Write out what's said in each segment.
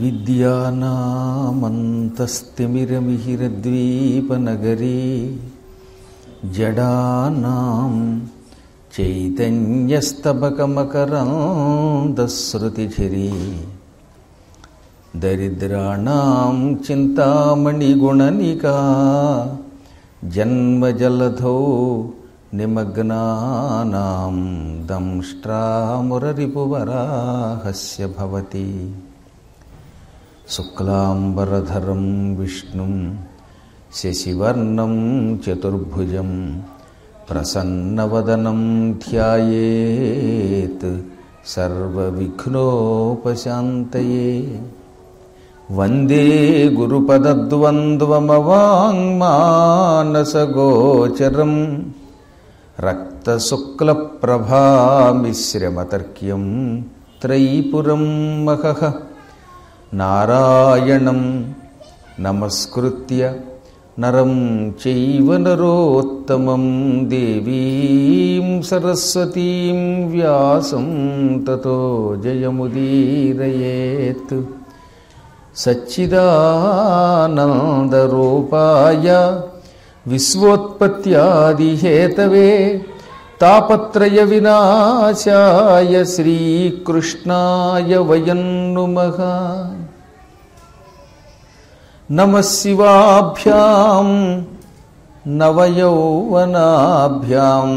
అవిద్యానామంతస్తిమిరమిహిరద్వీపనగరీ జడానాం చైతన్యస్తబకమకరందశ్రుతిఝరీ దరిద్రాణాం చింతామణిగుణనికా జన్మజలధౌ నిమగ్నానాం దంష్ట్రామురరిపువరాహస్య భవతి. శుక్లాంబరధరం విష్ణుం శశివర్ణం చతుర్భుజం ప్రసన్నవదనం ధ్యాయేత్ సర్వవిఘ్నోపశాంతయే. వందే గురుపదద్వంద్వమవాంగ్మానసగోచరం రక్తశుక్లప్రభామిశ్రమతర్క్యం త్రైపురం మహః. నారాయణం నమస్కృత్య నరం చైవ నరోత్తమం దేవీం సరస్వతీం వ్యాసం తతో జయముదీరయేత్. సచ్చిదానందరూపాయ విశ్వోత్పత్యాదిహేతవే తాపత్రయ వినాశాయ శ్రీకృష్ణాయ వయం నుమః. నమః శివాభ్యాం నవయౌవనాభ్యాం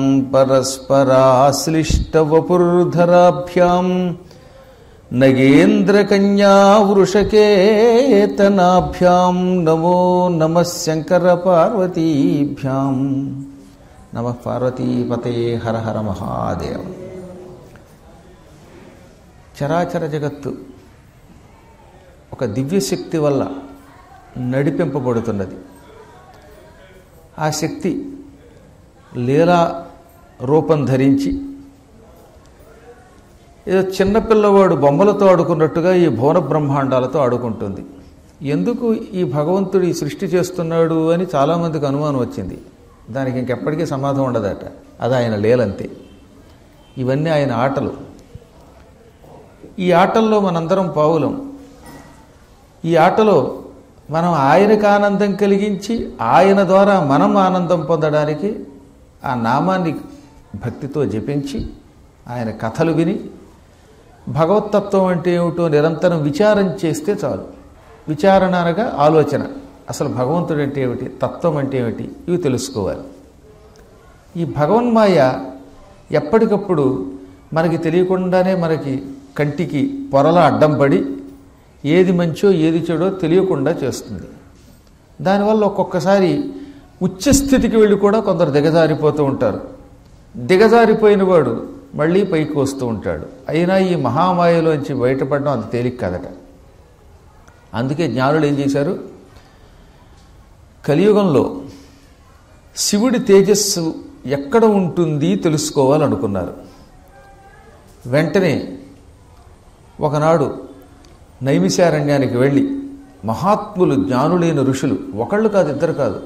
పరస్పరాశ్లిష్టవపుర్ధరాభ్యాం నగేంద్రకన్యా వృషకేతనాభ్యాం నమో నమః శంకరపార్వతీభ్యాం. నమః పార్వతీపతయే హర హర మహాదేవ. చరాచర జగత్తు ఒక దివ్యశక్తి వల్ల నడిపింపబడుతున్నది. ఆ శక్తి లీలా రూపం ధరించి ఏదో చిన్నపిల్లవాడు బొమ్మలతో ఆడుకున్నట్టుగా ఈ భువన బ్రహ్మాండాలతో ఆడుకుంటుంది. ఎందుకు ఈ భగవంతుడు ఈ సృష్టి చేస్తున్నాడు అని చాలామందికి అనుమానం వచ్చింది. దానికి ఇంకెప్పటికీ సమాధానం ఉండదట. అది ఆయన లీలంతే. ఇవన్నీ ఆయన ఆటలు. ఈ ఆటల్లో మనందరం పావులం. ఈ ఆటలో మనం ఆయనకు ఆనందం కలిగించి ఆయన ద్వారా మనం ఆనందం పొందడానికి ఆ నామాన్ని భక్తితో జపించి ఆయన కథలు విని భగవత్తత్వం అంటే ఏమిటో నిరంతరం విచారం చేస్తే చాలు. విచారణ అనగా ఆలోచన. అసలు భగవంతుడు అంటే ఏమిటి, తత్వం అంటే ఏమిటి, ఇవి తెలుసుకోవాలి. ఈ భగవన్మాయ ఎప్పటికప్పుడు మనకి తెలియకుండానే మనకి కంటికి పొరలా అడ్డం పడి ఏది మంచో ఏది చెడో తెలియకుండా చేస్తుంది. దానివల్ల ఒక్కొక్కసారి ఉచ్చస్థితికి వెళ్ళి కూడా కొందరు దిగజారిపోతూ ఉంటారు. దిగజారిపోయిన వాడు మళ్ళీ పైకి వస్తూ ఉంటాడు. అయినా ఈ మహామాయలోంచి బయటపడడం అంత తేలిక కాదట. అందుకే జ్ఞానులు ఏం చేశారు, కలియుగంలో శివుడి తేజస్సు ఎక్కడ ఉంటుంది తెలుసుకోవాలనుకున్నారు. వెంటనే ఒకనాడు నైమిషారణ్యానికి వెళ్ళి మహాత్ములు జ్ఞానులైన ఋషులు, ఒకళ్ళు కాదు ఇద్దరు కాదు,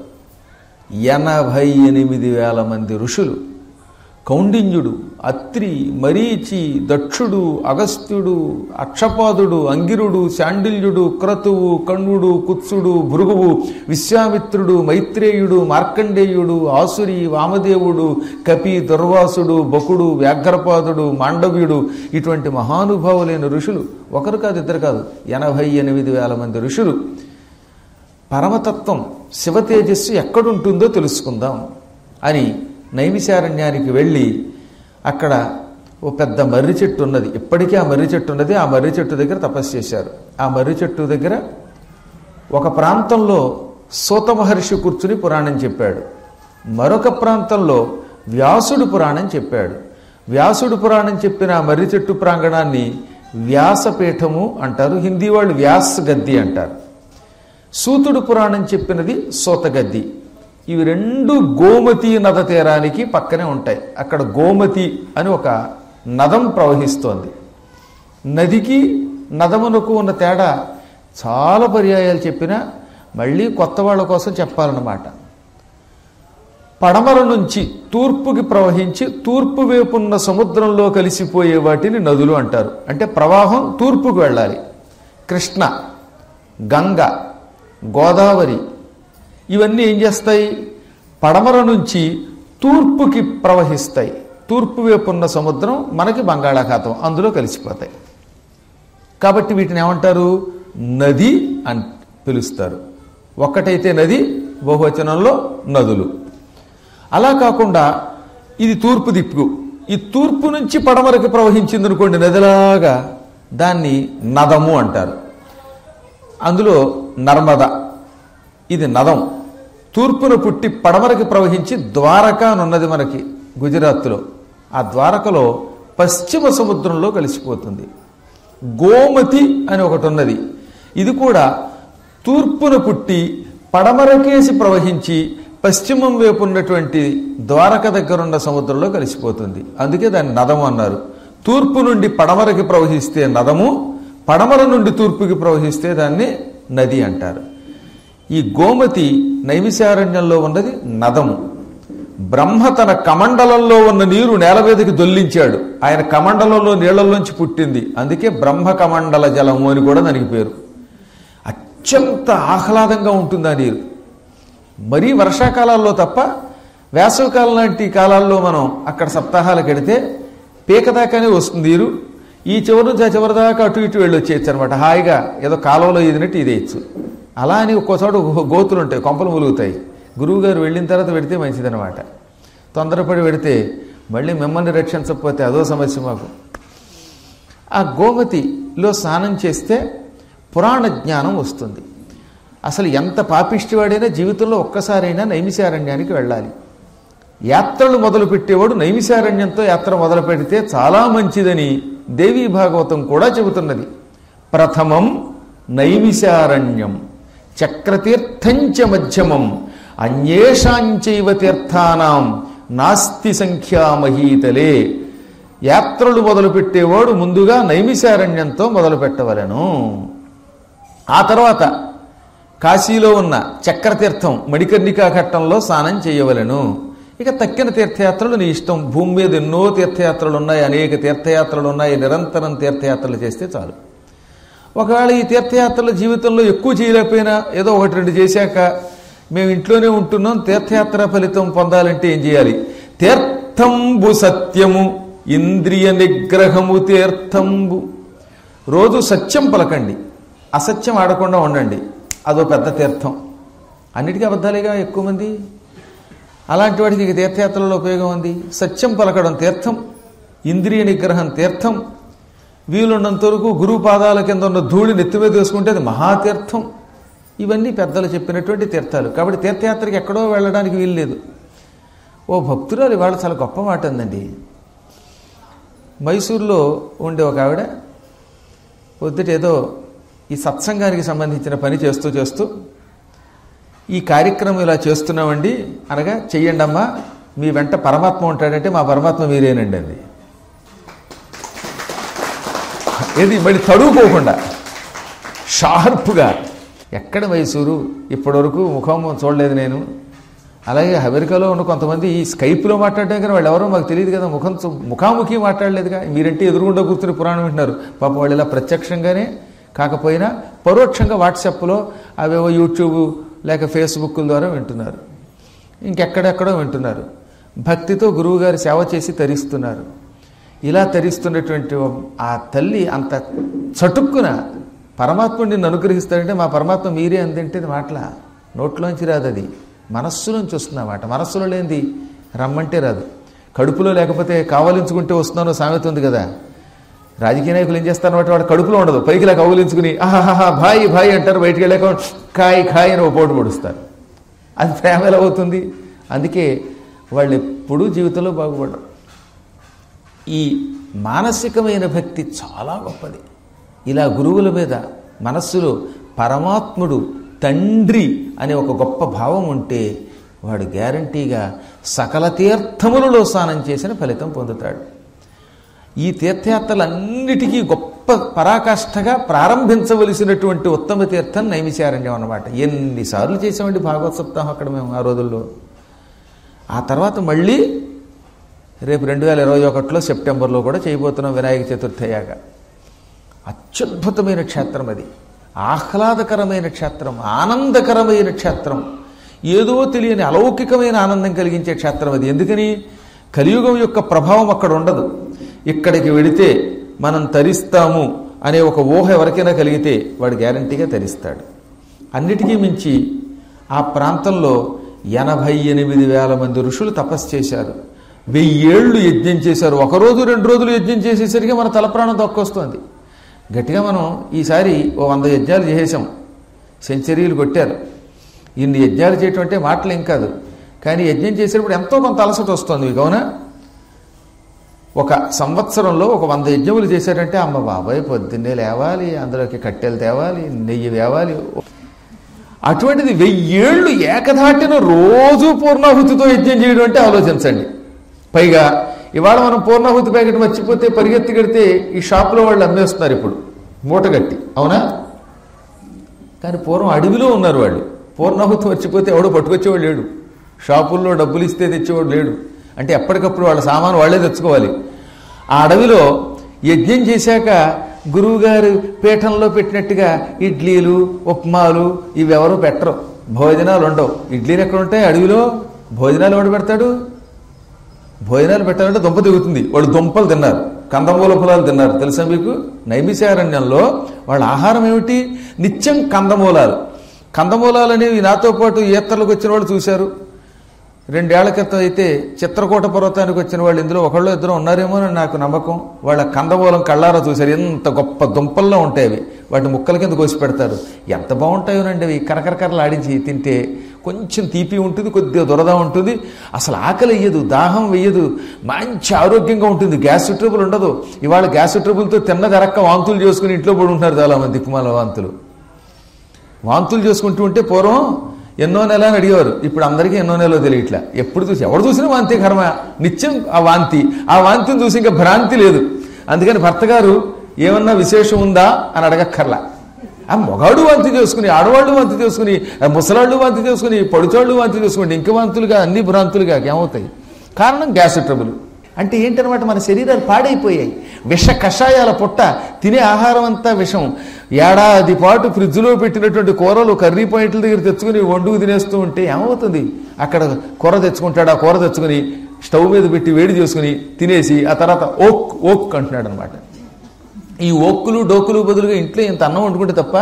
88,000 మంది ఋషులు, కౌండిన్యుడు, అత్రి, మరీచి, దక్షుడు, అగస్త్యుడు, అక్షపాదుడు, అంగిరుడు, శాండిల్యుడు, క్రతువు, కణ్వుడు, కుత్సుడు, భృగువు, విశ్వామిత్రుడు, మైత్రేయుడు, మార్కండేయుడు, ఆసురి, వామదేవుడు, కపి, దుర్వాసుడు, బకుడు, వ్యాఘ్రపాదుడు, మాండవ్యుడు, ఇటువంటి మహానుభావులైన ఋషులు ఒకరు కాదు ఇద్దరు కాదు 88,000 మంది ఋషులు పరమతత్వం శివతేజస్సు ఎక్కడుంటుందో తెలుసుకుందాం అని నైమిషారణ్యానికి వెళ్ళి అక్కడ ఓ పెద్ద మర్రి చెట్టు ఉన్నది. ఇప్పటికీ ఆ మర్రి చెట్టు ఉన్నది. ఆ మర్రి చెట్టు దగ్గర తపస్సు చేశారు. ఆ మర్రి చెట్టు దగ్గర ఒక ప్రాంతంలో సూత మహర్షి కూర్చుని పురాణం చెప్పాడు. మరొక ప్రాంతంలో వ్యాసుడు పురాణం చెప్పాడు. వ్యాసుడు పురాణం చెప్పిన ఆ మర్రి చెట్టు ప్రాంగణాన్ని వ్యాసపీఠము అంటారు. హిందీ వాళ్ళు వ్యాస్ గద్ది అంటారు. సూతుడు పురాణం చెప్పినది సూత గద్ది. ఇవి రెండు గోమతి నద తీరానికి పక్కనే ఉంటాయి. అక్కడ గోమతి అని ఒక నదం ప్రవహిస్తోంది. నదికి నదమునకు ఉన్న తేడా చాలా పర్యాయాలు చెప్పినా మళ్ళీ కొత్త వాళ్ళ కోసం చెప్పాలన్నమాట. పడమర నుంచి తూర్పుకి ప్రవహించి తూర్పు వైపున్న సముద్రంలో కలిసిపోయే వాటిని నదులు అంటారు. అంటే ప్రవాహం తూర్పుకు వెళ్ళాలి. కృష్ణ గంగ, గోదావరి ఇవన్నీ ఏం చేస్తాయి? పడమర నుంచి తూర్పుకి ప్రవహిస్తాయి. తూర్పు వైపు ఉన్న సముద్రం మనకి బంగాళాఖాతం, అందులో కలిసిపోతాయి. కాబట్టి వీటిని ఏమంటారు? నది అని పిలుస్తారు. ఒక్కటైతే నది, బహువచనంలో నదులు. అలా కాకుండా ఇది తూర్పు దిక్కు, ఈ తూర్పు నుంచి పడమరకి ప్రవహించింది అనుకోండి నదిలాగా, దాన్ని నదము అంటారు. అందులో నర్మద, ఇది నదం. తూర్పున పుట్టి పడమరకి ప్రవహించి ద్వారకా అనున్నది మనకి గుజరాత్లో. ఆ ద్వారకలో పశ్చిమ సముద్రంలో కలిసిపోతుంది. గోమతి అని ఒకటి ఉన్నది. ఇది కూడా తూర్పున పుట్టి పడమరకేసి ప్రవహించి పశ్చిమం వైపు ఉన్నటువంటి ద్వారక దగ్గరున్న సముద్రంలో కలిసిపోతుంది. అందుకే దాన్ని నదము అన్నారు. తూర్పు నుండి పడమరకి ప్రవహిస్తే నదము, పడమర నుండి తూర్పుకి ప్రవహిస్తే దాన్ని నది అంటారు. ఈ గోమతి నైమిషారణ్యంలో ఉన్నది నదము. బ్రహ్మ తన కమండలంలో ఉన్న నీరు నేల మీదకి దొల్లించాడు. ఆయన కమండలంలో నీళ్లలోంచి పుట్టింది, అందుకే బ్రహ్మ కమండల జలము అని కూడా దానికి పేరు. అత్యంత ఆహ్లాదంగా ఉంటుంది ఆ నీరు. మరీ వర్షాకాలాల్లో తప్ప వేసవికాలం లాంటి కాలాల్లో మనం అక్కడ సప్తాహాలకు వెడితే పీకదాకానే వస్తుంది నీరు. ఈ చివరి నుంచి ఆ చివరి దాకా అటు ఇటు వెళ్ళి వచ్చేయచ్చు అనమాట. హాయిగా ఏదో కాలువలో ఈదినట్టు ఇదేయచ్చు. అలా అని ఒక్కో చోట గోతులు ఉంటాయి, కొంపలు ములుగుతాయి. గురువుగారు వెళ్ళిన తర్వాత పెడితే మంచిదనమాట. తొందరపడి పెడితే మళ్ళీ మిమ్మల్ని రక్షించకపోతే అదో సమస్య మాకు. ఆ గోమతిలో స్నానం చేస్తే పురాణ జ్ఞానం వస్తుంది. అసలు ఎంత పాపిష్టివాడైనా జీవితంలో ఒక్కసారైనా నైమిషారణ్యానికి వెళ్ళాలి. యాత్రలు మొదలు పెట్టేవాడు నైమిషారణ్యంతో యాత్ర మొదలు పెడితే చాలా మంచిదని దేవీ భాగవతం కూడా చెబుతున్నది. ప్రథమం నైమిషారణ్యం చక్రతీర్థంచ మధ్యమం అన్యేషాంచైవ తీర్థానాం నాస్తి సంఖ్యా మహీతలే. యాత్రలు మొదలుపెట్టేవాడు ముందుగా నైమిషారణ్యంతో మొదలు పెట్టవలెను. ఆ తర్వాత కాశీలో ఉన్న చక్రతీర్థం మణికర్ణికా ఘట్టంలో స్నానం చేయవలెను. ఇక తక్కిన తీర్థయాత్రలు నీ ఇష్టం. భూమి మీద ఎన్నో తీర్థయాత్రలు ఉన్నాయి, అనేక తీర్థయాత్రలు ఉన్నాయి. నిరంతరం తీర్థయాత్రలు చేస్తే చాలు. ఒకవేళ ఈ తీర్థయాత్రల జీవితంలో ఎక్కువ చేయలేకపోయినా ఏదో ఒకటి రెండు చేశాక మేము ఇంట్లోనే ఉంటున్నాం, తీర్థయాత్ర ఫలితం పొందాలంటే ఏం చేయాలి? తీర్థంబు సత్యము ఇంద్రియ నిగ్రహము తీర్థంబు. రోజు సత్యం పలకండి, అసత్యం ఆడకుండా ఉండండి, అదో పెద్ద తీర్థం. అన్నిటికీ అబద్ధాలేగా ఎక్కువ మంది. అలాంటి వాడికి తీర్థయాత్రలో ఉపయోగం ఉంది. సత్యం పలకడం తీర్థం, ఇంద్రియ నిగ్రహం తీర్థం, వీలున్నంత వరకు గురువు పాదాల కింద ఉన్న ధూళి నెత్తి మీద వేసుకుంటే అది మహాతీర్థం. ఇవన్నీ పెద్దలు చెప్పినటువంటి తీర్థాలు. కాబట్టి తీర్థయాత్రకి ఎక్కడో వెళ్ళడానికి వీలు లేదు. ఓ భక్తురాలు ఇవాళ చాలా గొప్ప మాట ఉందండి. మైసూరులో ఉండే ఒక ఆవిడ పొద్దుట ఏదో ఈ సత్సంగానికి సంబంధించిన పని చేస్తూ ఈ కార్యక్రమం ఇలా చేస్తున్నామండి అనగా, చెయ్యండి అమ్మా, మీ వెంట పరమాత్మ ఉంటాడంటే మా పరమాత్మ మీరేనండి అంది. ఏది మళ్ళీ తడువుకోకుండా షార్ప్గా. ఎక్కడ మైసూరు, ఇప్పటివరకు ముఖం చూడలేదు నేను. అలాగే అమెరికాలో ఉన్న కొంతమంది ఈ స్కైప్లో మాట్లాడడం కానీ వాళ్ళు ఎవరో మాకు తెలియదు కదా, ముఖాముఖి మాట్లాడలేదుగా. మీరంటే ఎదురుగుండా కూర్చుని పురాణం వింటున్నారు. పాపం వాళ్ళు ఇలా ప్రత్యక్షంగానే కాకపోయినా పరోక్షంగా వాట్సాప్లో అవేవో యూట్యూబ్ లేక ఫేస్బుక్ల ద్వారా వింటున్నారు, ఇంకెక్కడెక్కడో వింటున్నారు. భక్తితో గురువుగారి సేవ చేసి తరిస్తున్నారు. ఇలా తరిస్తున్నటువంటి ఆ తల్లి అంత చటుక్కున పరమాత్ముడు నిన్ను అనుగ్రహిస్తాడంటే మా పరమాత్మ మీరే అందంటే మాటల నోట్లోంచి రాదు, అది మనస్సులోంచి వస్తుంది అన్నమాట. మనస్సులో లేనిది రమ్మంటే రాదు. కడుపులో లేకపోతే కావలించుకుంటే వస్తున్నానో సామెత ఉంది కదా. రాజకీయ నాయకులు ఏం చేస్తారన్నమాట, వాడు కడుపులో ఉండదు, పైకి ఇలా కౌలించుకుని ఆహాహా భాయ్ భాయ్ అంటారు, బయటికి వెళ్ళాక కాయ్ కాయ్ అని ఒక పోటు పొడుస్తారు. అది ప్రేమ ఎలా అవుతుంది? అందుకే వాళ్ళు ఎప్పుడూ జీవితంలో బాగుపడరు. ఈ మానసికమైన భక్తి చాలా గొప్పది. ఇలా గురువుల మీద మనస్సులో పరమాత్ముడు తండ్రి అనే ఒక గొప్ప భావం ఉంటే వాడు గ్యారంటీగా సకల తీర్థములలో స్నానం చేసిన ఫలితం పొందుతాడు. ఈ తీర్థయాత్రలన్నిటికీ గొప్ప పరాకాష్ఠగా ప్రారంభించవలసినటువంటి ఉత్తమ తీర్థం నైమిషారణ్యం అన్నమాట. ఎన్నిసార్లు చేసామండి భాగవత సప్తాహం అక్కడ మేము ఆ రోజుల్లో. ఆ తర్వాత మళ్ళీ రేపు 2021 సెప్టెంబర్లో కూడా చేయబోతున్నాం వినాయక చతుర్థి అయ్యాక. అత్యద్భుతమైన క్షేత్రం అది. ఆహ్లాదకరమైన క్షేత్రం, ఆనందకరమైన క్షేత్రం, ఏదో తెలియని అలౌకికమైన ఆనందం కలిగించే క్షేత్రం అది. ఎందుకని? కలియుగం యొక్క ప్రభావం అక్కడ ఉండదు. ఇక్కడికి వెడితే మనం తరిస్తాము అనే ఒక ఊహ ఎవరికైనా కలిగితే వాడు గ్యారంటీగా తరిస్తాడు. అన్నిటికీ మించి ఆ ప్రాంతంలో 88,000 మంది ఋషులు తపస్సు చేశారు. 1000 ఏళ్ళు యజ్ఞం చేశారు. ఒకరోజు 2 రోజులు యజ్ఞం చేసేసరికి మన తలప్రాణం తొక్కొస్తుంది. గట్టిగా మనం ఈసారి 100 యజ్ఞాలు చేసేసాం, సెంచరీలు కొట్టారు. ఇన్ని యజ్ఞాలు చేయటం అంటే మాటలు ఏం కాదు. కానీ యజ్ఞం చేసేటప్పుడు ఎంతో కొంత అలసట వస్తుంది మీకు, అవునా? ఒక సంవత్సరంలో 100 యజ్ఞములు చేశారంటే అమ్మ బాబాయ్ పొద్దున్నే లేవాలి, అందులోకి కట్టెలు తేవాలి, నెయ్యి వేవాలి. అటువంటిది 1000 ఏళ్ళు ఏకధాటిన రోజు పూర్ణాహుతితో యజ్ఞం చేయడం అంటే ఆలోచించండి. పైగా ఇవాళ మనం పూర్ణాహుతి ప్యాకెట్ మర్చిపోతే పరిగెత్తి కడితే ఈ షాపులో వాళ్ళు అమ్మేస్తున్నారు ఇప్పుడు మూటగట్టి, అవునా? కానీ పూర్వం అడవిలో ఉన్నారు వాళ్ళు. పూర్ణాహుతి మర్చిపోతే ఎవడో పట్టుకొచ్చేవాడు లేడు, షాపుల్లో డబ్బులు ఇస్తే తెచ్చేవాడు లేడు. అంటే ఎప్పటికప్పుడు వాళ్ళ సామాను వాళ్ళే తెచ్చుకోవాలి. ఆ అడవిలో యజ్ఞం చేశాక గురువుగారు పీఠంలో పెట్టినట్టుగా ఇడ్లీలు, ఉప్మాలు ఇవెవరూ పెట్టరు, భోజనాలు ఉండవు. ఇడ్లీలు ఎక్కడ ఉంటాయి అడవిలో? భోజనాలు ఎవడు పెడతాడు? భోజనాలు పెట్టాలంటే దుంప దిగుతుంది. వాళ్ళు దుంపలు తిన్నారు, కందమూల ఫలాలు తిన్నారు. తెలుసా మీకు? నైమిషారణ్యంలో వాళ్ళ ఆహారం ఏమిటి? నిత్యం కందమూలాలు. కందమూలాలు అనేవి నాతో పాటు ఈతర్లకు వచ్చిన వాళ్ళు చూశారు. 2 ఏళ్ల క్రితం అయితే చిత్రకూట పర్వతానికి వచ్చిన వాళ్ళు ఇందులో ఒకళ్ళు ఇద్దరు ఉన్నారేమో అని నాకు నమ్మకం. వాళ్ళ కందమూలం కళ్ళారా చూశారు. ఎంత గొప్ప దుంపల్లో ఉంటాయి అవి. వాటి ముక్కల కింద కోసి పెడతారు. ఎంత బాగుంటాయోనండి అవి. కరకరకరలు ఆడించి తింటే కొంచెం తీపి ఉంటుంది, కొద్దిగా దురద ఉంటుంది. అసలు ఆకలి వేయదు, దాహం వేయదు, మంచి ఆరోగ్యంగా ఉంటుంది. గ్యాస్ ట్రబుల్ ఉండదు. ఇవాళ గ్యాస్ ట్రబుల్తో తిన్నదరక్క వాంతులు చేసుకుని ఇంట్లో పడి ఉంటున్నారు చాలామంది. దిక్కుమాల వాంతులు చేసుకుంటూ ఉంటే పూర్వం ఎన్నో నెల అని అడిగేవారు. ఇప్పుడు అందరికీ ఎన్నో నెలలో తెలియట్లా. ఎప్పుడు చూసి ఎవరు చూసినా వాంతి కర్మ, నిత్యం ఆ వాంతిని చూసి ఇంకా భ్రాంతి లేదు. అందుకని భర్త గారు ఏమన్నా విశేషం ఉందా అని అడగక్కర్లా. ఆ మొగాడు వాంతి చేసుకుని, ఆడవాళ్ళు వాంతి చేసుకుని, ముసలాళ్ళు వాంతి చేసుకుని, పడుచోళ్ళు వాంతి చేసుకుంటే ఇంక వాంతులుగా అన్ని భ్రాంతులుగా ఏమవుతాయి? కారణం గ్యాస్ ట్రబుల్. అంటే ఏంటనమాట, మన శరీరాలు పాడైపోయాయి. విష కషాయాల పుట్ట, తినే ఆహారం అంతా విషం. ఏడాది పాటు ఫ్రిడ్జ్లో పెట్టినటువంటి కూరలు కర్రీ పాయింట్ల దగ్గర తెచ్చుకుని వండుకు తినేస్తూ ఉంటే ఏమవుతుంది? అక్కడ కూర తెచ్చుకుంటాడు, ఆ కూర తెచ్చుకుని స్టవ్ మీద పెట్టి వేడి చేసుకుని తినేసి ఆ తర్వాత ఓక్ అంటున్నాడు అనమాట. ఈ ఓక్కులు డోకులు బదులుగా ఇంట్లో ఇంత అన్నం వండుకుంటే తప్ప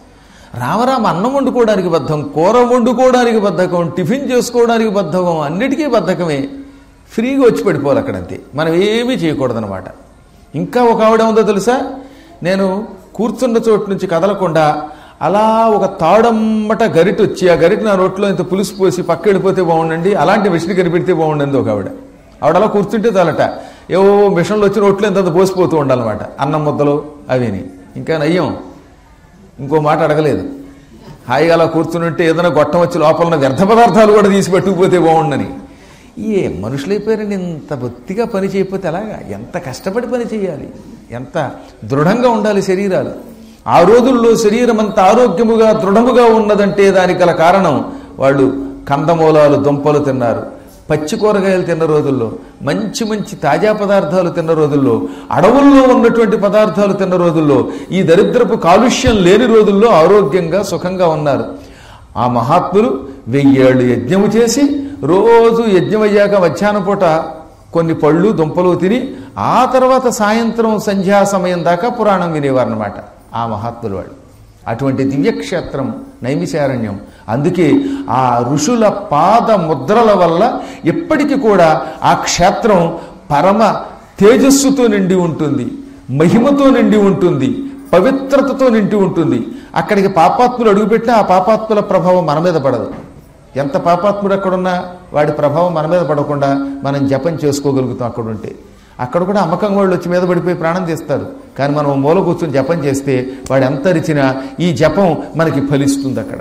రామరామ అన్నం వండుకోవడానికి బద్ధకం, కూర వండుకోవడానికి బద్ధకం, టిఫిన్ చేసుకోవడానికి బద్ధకం, అన్నిటికీ బద్ధకమే. ఫ్రీగా వచ్చి పడిపోవాలి అక్కడంతే. మనం ఏమీ చేయకూడదనమాట. ఇంకా ఒక ఆవిడ ఉందో తెలుసా? నేను కూర్చున్న చోటు నుంచి కదలకుండా అలా ఒక తాడమ్మట గరిట వచ్చి ఆ గరిట నా నోట్లో ఇంత పులుసు పోసి పక్క వెళ్ళిపోతే బాగుండండి, అలాంటి మిషన్ కనిపెడితే బాగుండండి ఒక ఆవిడ. అలా కూర్చుంటే చాలట ఏవో మిషన్లు వచ్చి నోట్లో ఇంత పోసిపోతూ ఉండాలన్నమాట. అన్నం ముద్దలు అవిని. ఇంకా నయ్యం, ఇంకో మాట అడగలేదు. హాయిగా అలా కూర్చుని ఉంటే ఏదైనా గొట్టం వచ్చి లోపల ఉన్న వ్యర్థ పదార్థాలు కూడా తీసి పెట్టుకుపోతే బాగుండని. ఏ మనుషులైపోయారండి, ఇంత బొత్తిగా పని చేయకపోతే అలాగా? ఎంత కష్టపడి పని చేయాలి, ఎంత దృఢంగా ఉండాలి శరీరాలు. ఆ రోజుల్లో శరీరం అంత ఆరోగ్యముగా దృఢముగా ఉన్నదంటే దానికి గల కారణం వాళ్ళు కందమూలాలు, దుంపలు తిన్నారు, పచ్చి కూరగాయలు తిన్న రోజుల్లో, మంచి మంచి తాజా పదార్థాలు తిన్న రోజుల్లో, అడవుల్లో ఉన్నటువంటి పదార్థాలు తిన్న రోజుల్లో, ఈ దరిద్రపు కాలుష్యం లేని రోజుల్లో ఆరోగ్యంగా సుఖంగా ఉన్నారు. ఆ మహాత్ములు 1000 ఏళ్ళు యజ్ఞము చేసి రోజు యజ్ఞం అయ్యాక మధ్యాహ్నం పూట కొన్ని పళ్ళు దుంపలు తిని ఆ తర్వాత సాయంత్రం సంధ్యా సమయం దాకా పురాణం వినేవారన్నమాట ఆ మహాత్ములు వాళ్ళు. అటువంటి దివ్యక్షేత్రం నైమిషారణ్యం. అందుకే ఆ ఋషుల పాద ముద్రల వల్ల ఎప్పటికీ కూడా ఆ క్షేత్రం పరమ తేజస్సుతో నిండి ఉంటుంది, మహిమతో నిండి ఉంటుంది, పవిత్రతతో నిండి ఉంటుంది. అక్కడికి పాపాత్ములు అడుగుపెట్టినా ఆ పాపాత్ముల ప్రభావం మన మీద పడదు. ఎంత పాపాత్ముడు అక్కడున్నా వాడి ప్రభావం మన మీద పడకుండా మనం జపం చేసుకోగలుగుతాం అక్కడ ఉంటే. అక్కడ కూడా అమ్మకం వాళ్ళు వచ్చి మీద పడిపోయి ప్రాణం తీస్తారు. కానీ మనం మూల కూర్చొని జపం చేస్తే వాడు ఎంత అరిచినా ఈ జపం మనకి ఫలిస్తుంది. అక్కడ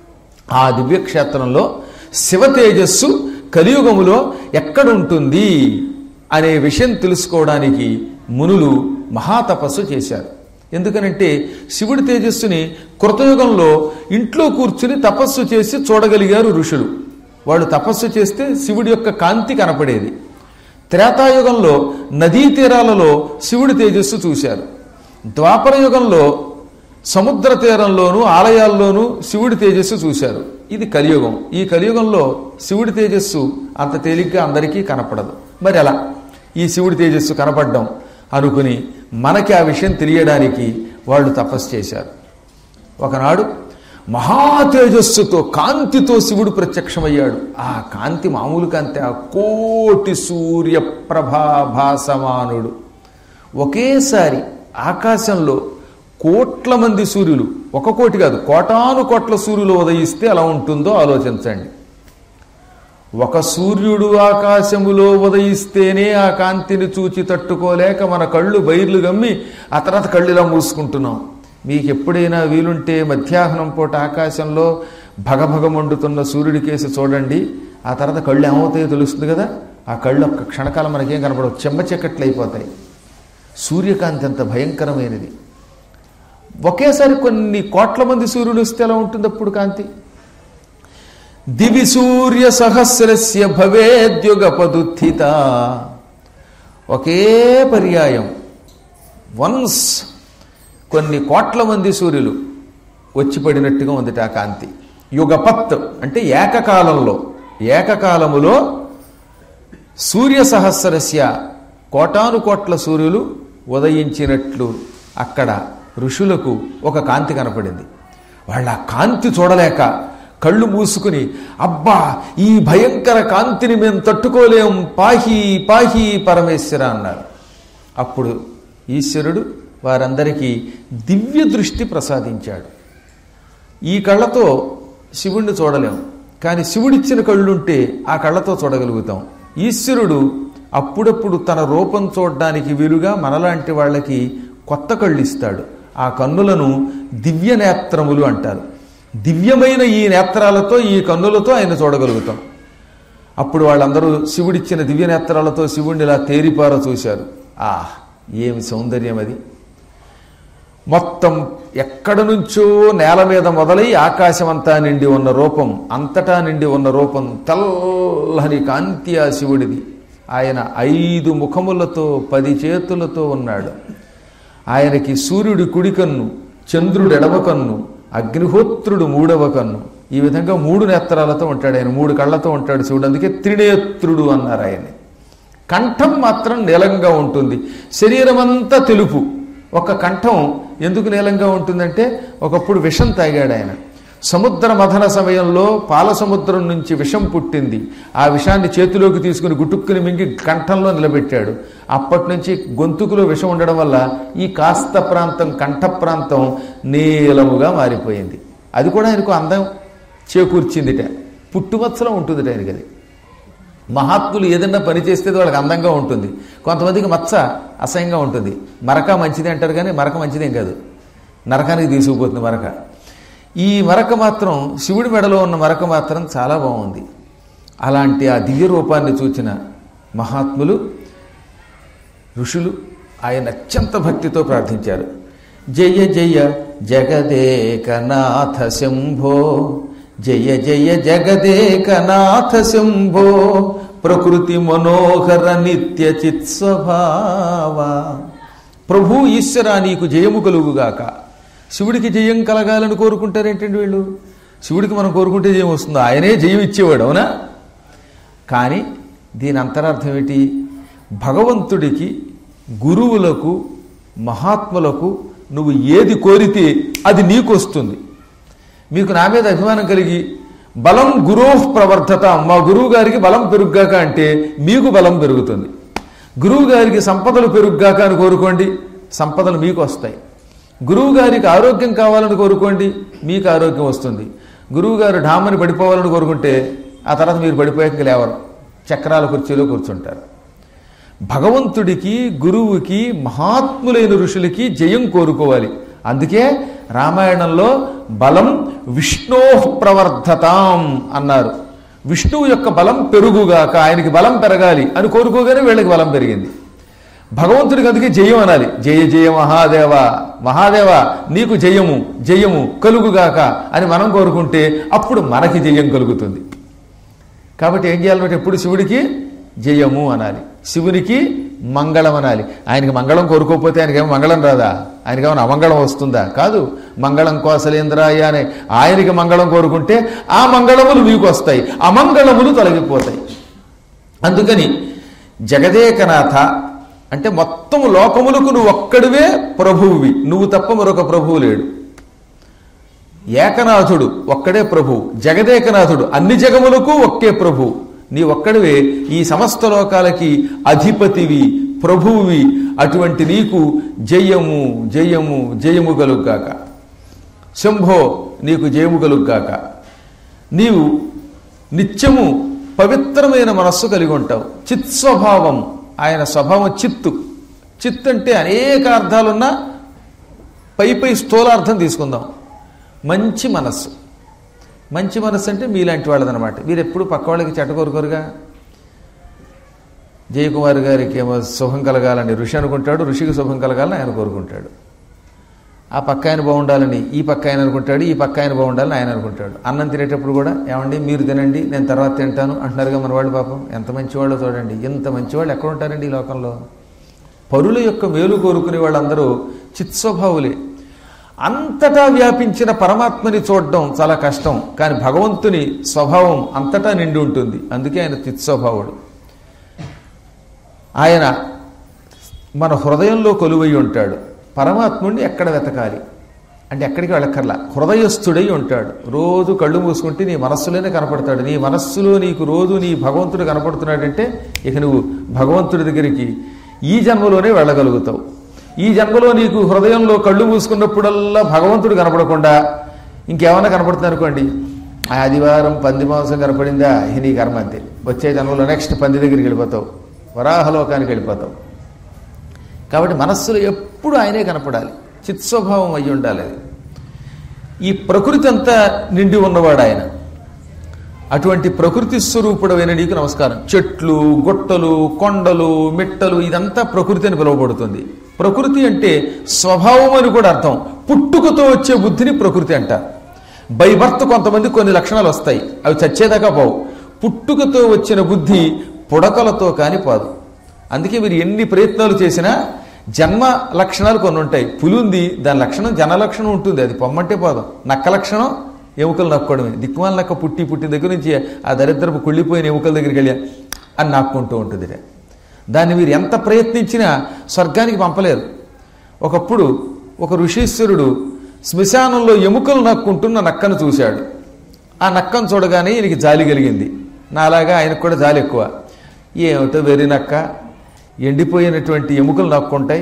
ఆ దివ్యక్షేత్రంలో శివ తేజస్సు కలియుగములో ఎక్కడుంటుంది అనే విషయం తెలుసుకోవడానికి మునులు మహాతపస్సు చేశారు. ఎందుకనంటే శివుడి తేజస్సుని కృతయుగంలో ఇంట్లో కూర్చుని తపస్సు చేసి చూడగలిగారు ఋషులు. వాళ్ళు తపస్సు చేస్తే శివుడి యొక్క కాంతి కనపడేది. త్రేతాయుగంలో నదీ తీరాలలో శివుడి తేజస్సు చూశారు. ద్వాపర యుగంలో సముద్ర తీరంలోనూ ఆలయాల్లోనూ శివుడి తేజస్సు చూశారు. ఇది కలియుగం. ఈ కలియుగంలో శివుడి తేజస్సు అంత తేలిగ్గా అందరికీ కనపడదు. మరి అలా ఈ శివుడి తేజస్సు కనపడడం అనుకుని మనకి ఆ విషయం తెలియడానికి వాళ్ళు తపస్సు చేశారు. ఒకనాడు మహా తేజస్సుతో కాంతితో శివుడు ప్రత్యక్షమయ్యాడు. ఆ కాంతి మామూలు కాంతి, ఆ కోటి సూర్యప్రభాభాసమానుడు. ఒకేసారి ఆకాశంలో కోట్ల మంది సూర్యులు, ఒక కోటి కాదు కోటాను కోట్ల సూర్యులు ఉదయిస్తే ఎలా ఉంటుందో ఆలోచించండి. ఒక సూర్యుడు ఆకాశములో ఉదయిస్తేనే ఆ కాంతిని చూచి తట్టుకోలేక మన కళ్ళు బైర్లు గమ్మి ఆ తర్వాత కళ్ళు ఇలా మూసుకుంటున్నాం. మీకు ఎప్పుడైనా వీలుంటే మధ్యాహ్నం పూట ఆకాశంలో భగభగ మండుతున్న సూర్యుడి కేసి చూడండి. ఆ తర్వాత కళ్ళు ఏమవుతాయో తెలుస్తుంది కదా. ఆ కళ్ళు ఒక్క క్షణకాలం మనకేం కనపడవు, చెమ్మ చెక్కట్లు అయిపోతాయి. సూర్యకాంతి అంత భయంకరమైనది. ఒకేసారి కొన్ని కోట్ల మంది సూర్యులు వస్తే ఎలా ఉంటుంది అప్పుడు కాంతి? దివి సూర్య సహస్రస్య భవేద్యుగపదుత్థిత. ఒకే పర్యాయం వన్స్ కొన్ని కోట్ల మంది సూర్యులు వచ్చి పడినట్టుగా ఉందిట ఆ కాంతి. యుగపత్ అంటే ఏకకాలములో సూర్య సహస్రస్య కోటాను కోట్ల సూర్యులు ఉదయించినట్లు అక్కడ ఋషులకు ఒక కాంతి కనపడింది. వాళ్ళ ఆ కాంతి చూడలేక కళ్ళు మూసుకుని, అబ్బా ఈ భయంకర కాంతిని మేము తట్టుకోలేం, పాహి పాహి పరమేశ్వర అన్నారు. అప్పుడు ఈశ్వరుడు వారందరికీ దివ్య దృష్టి ప్రసాదించాడు. ఈ కళ్ళతో శివుణ్ణి చూడలేం, కానీ శివుడిచ్చిన కళ్ళుంటే ఆ కళ్ళతో చూడగలుగుతాం. ఈశ్వరుడు అప్పుడప్పుడు తన రూపం చూడడానికి వీలుగా మనలాంటి వాళ్ళకి కొత్త కళ్ళు ఇస్తాడు. ఆ కన్నులను దివ్య నేత్రములు అంటారు. దివ్యమైన ఈ నేత్రాలతో, ఈ కన్నులతో ఆయన చూడగలుగుతాం. అప్పుడు వాళ్ళందరూ శివుడిచ్చిన దివ్య నేత్రాలతో శివుణ్ణి ఇలా తేరిపార చూశారు. ఏమి సౌందర్యం అది! మొత్తం ఎక్కడ నుంచో నేల మీద మొదలై ఆకాశం అంతా నిండి ఉన్న రూపం, అంతటా నిండి ఉన్న రూపం, తెల్లని కాంతి ఆ శివుడిది. ఆయన 5 ముఖములతో 10 చేతులతో ఉన్నాడు. ఆయనకి సూర్యుడి కుడి కన్ను, చంద్రుడు ఎడమ కన్ను, అగ్నిహోత్రుడు 3వ కన్ను. ఈ విధంగా 3 నేత్రాలతో ఉంటాడు ఆయన. 3 కళ్ళతో ఉంటాడు శివుడు. అందుకే త్రినేత్రుడు అన్నారు ఆయన. కంఠం మాత్రం నీలంగా ఉంటుంది. శరీరం అంతా తెలుపు. ఒక కంఠం ఎందుకు నీలంగా ఉంటుందంటే ఒకప్పుడు విషం తాగాడు ఆయన. సముద్ర మథన సమయంలో పాల సముద్రం నుంచి విషం పుట్టింది. ఆ విషాన్ని చేతిలోకి తీసుకుని గుటుక్కుని మింగి కంఠంలో నిలబెట్టాడు. అప్పటి నుంచి గొంతుకులో విషం ఉండడం వల్ల ఈ కాస్త ప్రాంతం, కంఠ ప్రాంతం నీలముగా మారిపోయింది. అది కూడా ఆయనకు అందం చేకూర్చిందిట. పుట్టుమచ్చలో ఉంటుందిట ఆయనకి. అది మహాత్ములు ఏదన్నా పని చేస్తే వాళ్ళకి అందంగా ఉంటుంది. కొంతమందికి మచ్చ అసహ్యంగా ఉంటుంది. మరక మంచిది అంటారు, కానీ మరక మంచిదేం కాదు, నరకానికి తీసుకుపోతుంది మరక. ఈ మరక మాత్రం, శివుడి మెడలో ఉన్న మరక మాత్రం చాలా బాగుంది. అలాంటి ఆ దివ్య రూపాన్ని చూచిన మహాత్ములు, ఋషులు ఆయన అత్యంత భక్తితో ప్రార్థించారు. జయ జయ జగదేకనాథ శంభో, జయ జయ జగదేకనాథ శంభో, ప్రకృతి మనోహర నిత్య చిత్స్వభావ. ప్రభు ఈశ్వరా నీకు జయము కలుగుగాక. శివుడికి జయం కలగాలని కోరుకుంటారేంటండి వీళ్ళు? శివుడికి మనం కోరుకుంటే జయం వస్తుందో? ఆయనే జయం ఇచ్చేవాడు, అవునా? కానీ దీని అంతరార్థం ఏంటి? భగవంతుడికి, గురువులకు, మహాత్ములకు నువ్వు ఏది కోరితే అది నీకు వస్తుంది. మీకు నా మీద అభిమానం కలిగి బలం గురోః ప్రవర్ధత, మా గురువు గారికి బలం పెరుగ్గాక అంటే మీకు బలం పెరుగుతుంది. గురువు గారికి సంపదలు పెరుగ్గాక అని కోరుకోండి, సంపదలు మీకు వస్తాయి. గురువు గారికి ఆరోగ్యం కావాలని కోరుకోండి, మీకు ఆరోగ్యం వస్తుంది. గురువు గారు ఢామని పడిపోవాలని కోరుకుంటే ఆ తర్వాత మీరు పడిపోయాక లేవరు, చక్రాల కుర్చీలో కూర్చుంటారు. భగవంతుడికి, గురువుకి, మహాత్ములైన ఋషులకి జయం కోరుకోవాలి. అందుకే రామాయణంలో బలం విష్ణోః ప్రవర్ధతాం అన్నారు. విష్ణువు యొక్క బలం పెరుగుగాక, ఆయనకి బలం పెరగాలి అని కోరుకోగానే వీళ్ళకి బలం పెరిగింది. భగవంతుడికి అందుకే జయం అనాలి. జయ జయ మహాదేవ, మహాదేవ నీకు జయము జయము కలుగుగాక అని మనం కోరుకుంటే అప్పుడు మనకి జయం కలుగుతుంది. కాబట్టి ఏం చేయాలంటే ఎప్పుడు శివుడికి జయము అనాలి, శివునికి మంగళం అనాలి. ఆయనకి మంగళం కోరుకోకపోతే ఆయనకేమో మంగళం రాదా? ఆయనకేమో అమంగళం వస్తుందా? కాదు. మంగళం కోసలేంద్రాయ అని ఆయనకి మంగళం కోరుకుంటే ఆ మంగళములు మీకు వస్తాయి, అమంగళములు తొలగిపోతాయి. అందుకని జగదేకనాథ అంటే మొత్తం లోకములకు నువ్వు ఒక్కడివే ప్రభువువి, నువ్వు తప్ప మరొక ప్రభువు లేడు. ఏకనాథుడు ఒక్కడే ప్రభువు, జగదేకనాథుడు అన్ని జగములకు ఒక్కే ప్రభువు. నీ ఒక్కడివే ఈ సమస్త లోకాలకి అధిపతివి, ప్రభువువి. అటువంటి నీకు జయము జయము జయము కలుగ్గాక. శంభో నీకు జయము కలుగ్గాక. నీవు నిత్యము పవిత్రమైన మనస్సు కలిగి ఉంటావు. చిత్స్వభావం, ఆయన స్వభావం చిత్తు. చిత్ అంటే అనేక అర్థాలున్నా పై స్థూలార్థం తీసుకుందాం. మంచి మనస్సు. మంచి మనస్సు అంటే మీలాంటి వాళ్ళదనమాట. మీరు ఎప్పుడు పక్క వాళ్ళకి చెడ్డ కోరుకోరుగా. జయకుమార్ గారికి ఏమో శుభం కలగాలని ఋషి అనుకుంటాడు, ఋషికి శుభం కలగాలని ఆయన కోరుకుంటాడు. ఆ పక్క ఆయన బాగుండాలని ఈ పక్క ఆయన అనుకుంటాడు, ఈ పక్క ఆయన బాగుండాలని ఆయన అనుకుంటాడు. అన్నం తినేటప్పుడు కూడా ఏమండి మీరు తినండి నేను తర్వాత తింటాను అంటున్నారుగా మన వాళ్ళు. పాపం ఎంత మంచివాళ్ళో చూడండి. ఇంత మంచివాళ్ళు ఎక్కడ ఉంటారండి ఈ లోకంలో? పరుల యొక్క మేలు కోరుకునే వాళ్ళందరూ చిత్స్వభావులే. అంతటా వ్యాపించిన పరమాత్మని చూడడం చాలా కష్టం, కానీ భగవంతుని స్వభావం అంతటా నిండి ఉంటుంది. అందుకే ఆయన చిత్స్వభావుడు. ఆయన మన హృదయంలో కొలువై ఉంటాడు. పరమాత్ముడిని ఎక్కడ వెతకాలి అంటే ఎక్కడికి వెళ్ళక్కర్లా, హృదయస్థుడై ఉంటాడు. రోజు కళ్ళు మూసుకుంటే నీ మనస్సులోనే కనపడతాడు. నీ మనస్సులో నీకు రోజు నీ భగవంతుడు కనపడుతున్నాడంటే ఇక నువ్వు భగవంతుడి దగ్గరికి ఈ జన్మలోనే వెళ్ళగలుగుతావు. ఈ జన్మలో నీకు హృదయంలో కళ్ళు మూసుకున్నప్పుడల్లా భగవంతుడు కనపడకుండా ఇంకేమన్నా కనపడుతుంది అనుకోండి, ఆదివారం పంది మాంసం కనపడిందా, నీ కర్మ అంతే. వచ్చే జన్మలో నెక్స్ట్ పంది దగ్గరికి వెళ్ళిపోతావు, వరాహలోకానికి వెళ్ళిపోతావు. కాబట్టి మనస్సులో ఎప్పుడు ఆయనే కనపడాలి, చిత్స్వభావం అయ్యి ఉండాలి. అది ఈ ప్రకృతి అంతా నిండి ఉన్నవాడు ఆయన. అటువంటి ప్రకృతి స్వరూపుడమైన నీకు నమస్కారం. చెట్లు, గుట్టలు, కొండలు, మిట్టలు ఇదంతా ప్రకృతి అని పిలువబడుతుంది. ప్రకృతి అంటే స్వభావం అని కూడా అర్థం. పుట్టుకతో వచ్చే బుద్ధిని ప్రకృతి అంటారు. బై బర్త్ కొంతమంది కొన్ని లక్షణాలు వస్తాయి, అవి చచ్చేదాకా పోవు. పుట్టుకతో వచ్చిన బుద్ధి పుడకలతో కాని పోదు. అందుకే మీరు ఎన్ని ప్రయత్నాలు చేసినా జన్మ లక్షణాలు కొన్ని ఉంటాయి. పులి ఉంది, దాని లక్షణం జన లక్షణం ఉంటుంది, అది పొమ్మంటే పోదాం. నక్క లక్షణం ఎముకలు నక్కోవడమే. దిక్కుమాల నక్క పుట్టిన దగ్గర నుంచి ఆ దరిద్రపు కుళ్ళిపోయిన ఎముకల దగ్గరికి వెళ్ళా అని నాక్కుంటూ ఉంటుంది. దాన్ని మీరు ఎంత ప్రయత్నించినా స్వర్గానికి పంపలేరు. ఒకప్పుడు ఒక ఋషీశ్వరుడు శ్మశానంలో ఎముకలు నక్కుంటున్న నక్కను చూశాడు. ఆ నక్కను చూడగానే ఈయనకి జాలి కలిగింది. నాలాగా ఆయనకు కూడా జాలి ఎక్కువ. ఏమిటో వెర్రి నక్క, ఎండిపోయినటువంటి ఎముకలు నాక్కుంటాయి.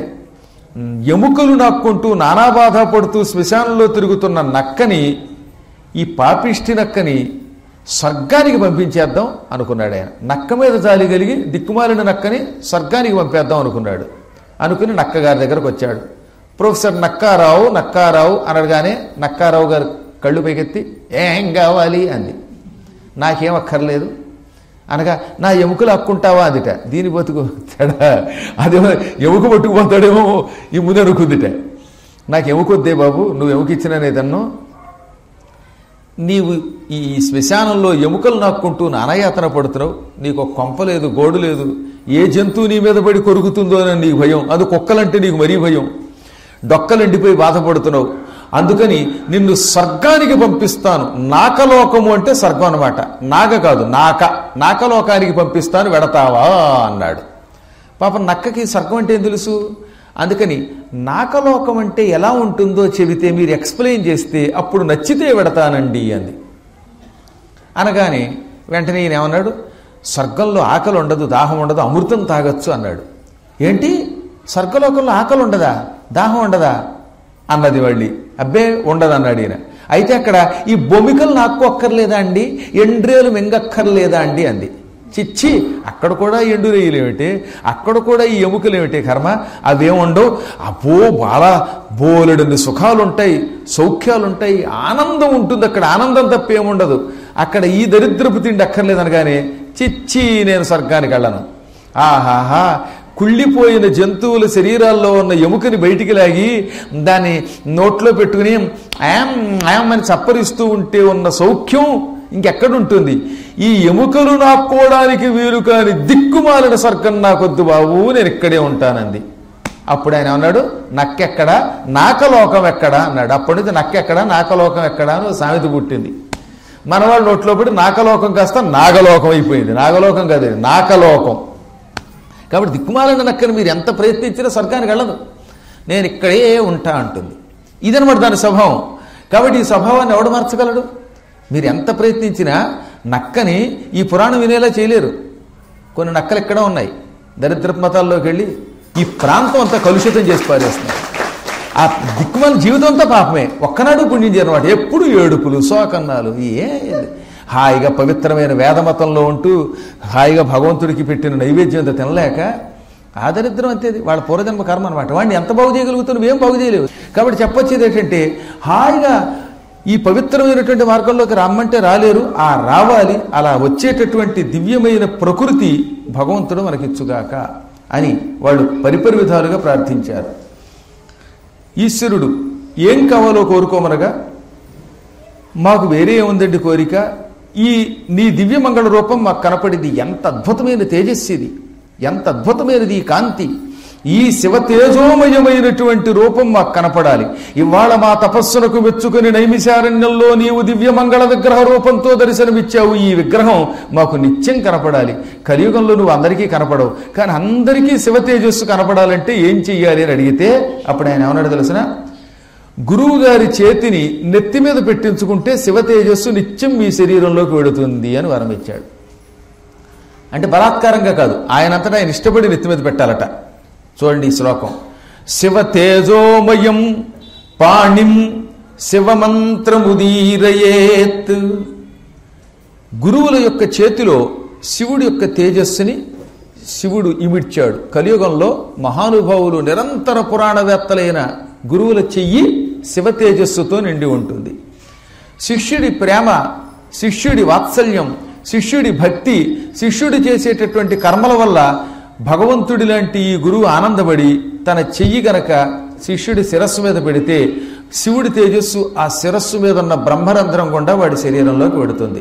ఎముకలు నాక్కుంటూ నానా బాధ పడుతూ శ్మశానంలో తిరుగుతున్న నక్కని, ఈ పాపిష్టి నక్కని స్వర్గానికి పంపించేద్దాం అనుకున్నాడు ఆయన. నక్క మీద జాలి కలిగి దిక్కుమాలిన నక్కని స్వర్గానికి పంపేద్దాం అనుకున్నాడు. అనుకుని నక్కగారి దగ్గరకు వచ్చాడు. ప్రొఫెసర్ నక్కారావు అనగానే నక్కారావు గారు కళ్ళు పైకెత్తి ఏం కావాలి అంది. నాకేం అక్కర్లేదు అనగా నా ఎముకలు అక్కుంటావా అదిట. దీని బతుకు తేడా, అదేమో ఎముక పట్టుకుపోతాడేమో ఈ ముందు అనుకుందిట. నాకు ఎముకొద్దే బాబు, నువ్వు ఎముకిచ్చిననేదన్ను. నీవు ఈ శ్మశానంలో ఎముకలు నాక్కుంటూ నానాయాతన పడుతున్నావు. నీకు ఒక కొంప లేదు, గోడు లేదు. ఏ జంతువు నీ మీద పడి కొరుకుతుందో అని నీకు భయం. అది కుక్కలంటే నీకు మరీ భయం. డొక్కలండిపోయి బాధపడుతున్నావు. అందుకని నిన్ను స్వర్గానికి పంపిస్తాను. నాకలోకము అంటే స్వర్గం అన్నమాట. నాగ కాదు, నాకలోకానికి పంపిస్తాను, వెడతావా అన్నాడు. పాపం నక్కకి స్వర్గం అంటే ఏం తెలుసు. అందుకని నాకలోకం అంటే ఎలా ఉంటుందో చెబితే మీరు ఎక్స్ప్లెయిన్ చేస్తే అప్పుడు నచ్చితే వెడతానండి అంది. అనగానే వెంటనే ఈయన ఏమన్నాడు, స్వర్గంలో ఆకలి ఉండదు, దాహం ఉండదు, అమృతం తాగొచ్చు అన్నాడు. ఏంటి స్వర్గలోకంలో ఆకలి ఉండదా, దాహం ఉండదా అన్నది మళ్ళీ. అబ్బే ఉండదన్నాడు ఈయన. అయితే అక్కడ ఈ బొమికలు నాకు అక్కర్లేదా అండి, ఎండ్రేలు మింగక్కర్లేదా అండి అంది. చిచ్చి, అక్కడ కూడా ఎండురేయులేమిటి, అక్కడ కూడా ఈ ఎముకలేమిటి కర్మ, అవేముండవు. అబ్బో బాలా బోలెడన్ని సుఖాలుంటాయి, సౌఖ్యాలుంటాయి, ఆనందం ఉంటుంది అక్కడ. ఆనందం తప్పేముండదు అక్కడ. ఈ దరిద్రపు తిండి అక్కర్లేదనగానే చిచ్చి నేను స్వర్గానికి వెళ్ళను. ఆహాహా, కుళ్ళిపోయిన జంతువుల శరీరాల్లో ఉన్న ఎముకని బయటికి లాగి దాన్ని నోట్లో పెట్టుకుని యామ్ అని చప్పరిస్తూ ఉంటే ఉన్న సౌఖ్యం ఇంకెక్కడుంటుంది? ఈ ఎముకలు నాక్కోవడానికి వీలు కాని దిక్కుమాలిన స్వర్గం నాకొద్దు బాబు, నేను ఇక్కడే ఉంటానంది. అప్పుడు ఆయన అన్నాడు, నక్కెక్కడా నాకలోకం ఎక్కడా అన్నాడు. అప్పటి నుంచి నక్కెక్కడా నాకలోకం ఎక్కడా అని సామెత పుట్టింది. మనవాళ్ళ నోట్లో పడి నాకలోకం కాస్త నాగలోకం అయిపోయింది. నాగలోకం కాదు, నాకలోకం. కాబట్టి దిక్కుమాలిన నక్కని మీరు ఎంత ప్రయత్నించినా స్వర్గానికి వెళ్ళదు. నేను ఇక్కడే ఉంటా అంటుంది. ఇదనమాట దాని స్వభావం. కాబట్టి ఈ స్వభావాన్ని ఎవడు మార్చగలడు? మీరు ఎంత ప్రయత్నించినా నక్కని ఈ పురాణం వినేలా చేయలేరు. కొన్ని నక్కలు ఎక్కడ ఉన్నాయి, దరిద్రపు మతాల్లోకి వెళ్ళి ఈ ప్రాంతం అంతా కలుషితం చేసి పారేస్తున్నారు. ఆ దిక్కుమాల జీవితం అంతా పాపమే, ఒక్కనాడు పుణ్యం చేయనమాట. ఎప్పుడు ఏడుపులు శోకన్నాలు. హాయిగా పవిత్రమైన వేదమతంలో ఉంటూ హాయిగా భగవంతుడికి పెట్టిన నైవేద్యం అంతా తినలేక ఆ దరిద్రం అంతేది. వాళ్ళ పూర్వజన్మ కర్మ అనమాట. వాడిని ఎంత బాగు చేయగలుగుతావు? నువ్వేం బాగు చేయలేవు. కాబట్టి చెప్పొచ్చేది ఏంటంటే, హాయిగా ఈ పవిత్రమైనటువంటి మార్గంలోకి రమ్మంటే రాలేరు, ఆ రావాలి. అలా వచ్చేటటువంటి దివ్యమైన ప్రకృతి భగవంతుడు మనకిచ్చుగాక అని వాళ్ళు పరిపరి విధాలుగా ప్రార్థించారు. ఈశ్వరుడు ఏం కావాలో కోరుకోమనగా, మాకు వేరే ఏముందండి కోరిక, ఈ నీ దివ్యమంగళ రూపం మాకు కనపడింది. ఎంత అద్భుతమైన తేజస్సిది, ఎంత అద్భుతమైనది ఈ కాంతి, ఈ శివ తేజోమయమైనటువంటి రూపం మాకు కనపడాలి. ఇవాళ మా తపస్సునకు మెచ్చుకుని నైమిషారణ్యంలో నీవు దివ్యమంగళ విగ్రహ రూపంతో దర్శనమిచ్చావు. ఈ విగ్రహం మాకు నిత్యం కనపడాలి. కలియుగంలో నువ్వు అందరికీ కనపడవు, కానీ అందరికీ శివ తేజస్సు కనపడాలంటే ఏం చెయ్యాలి అని అడిగితే అప్పుడు ఆయన ఏమన్నాడు తెలిసిన? గురువు గారి చేతిని నెత్తి మీద పెట్టించుకుంటే శివ తేజస్సు నిత్యం మీ శరీరంలోకి వెడుతుంది అని వరం ఇచ్చాడు. అంటే బలాత్కారంగా కాదు, ఆయనంతటా ఆయన ఇష్టపడి నెత్తి మీద పెట్టాలట. చూడండి ఈ శ్లోకం. శివ తేజోమయం పాణిం శివమంత్రముదీరయేత్. గురువుల యొక్క చేతిలో శివుడి యొక్క తేజస్సుని శివుడు ఇమిడ్చాడు. కలియుగంలో మహానుభావులు నిరంతర పురాణవేత్తలైన గురువుల చెయ్యి శివ తేజస్సుతో నిండి ఉంటుంది. శిష్యుడి ప్రేమ, శిష్యుడి వాత్సల్యం, శిష్యుడి భక్తి, శిష్యుడు చేసేటటువంటి కర్మల వల్ల భగవంతుడి లాంటి ఈ గురువు ఆనందపడి తన చెయ్యి గనక శిష్యుడి శిరస్సు మీద పెడితే శివుడి తేజస్సు ఆ శిరస్సు మీద ఉన్న బ్రహ్మరంధ్రం గుండా వాడి శరీరంలోకి వెడుతుంది.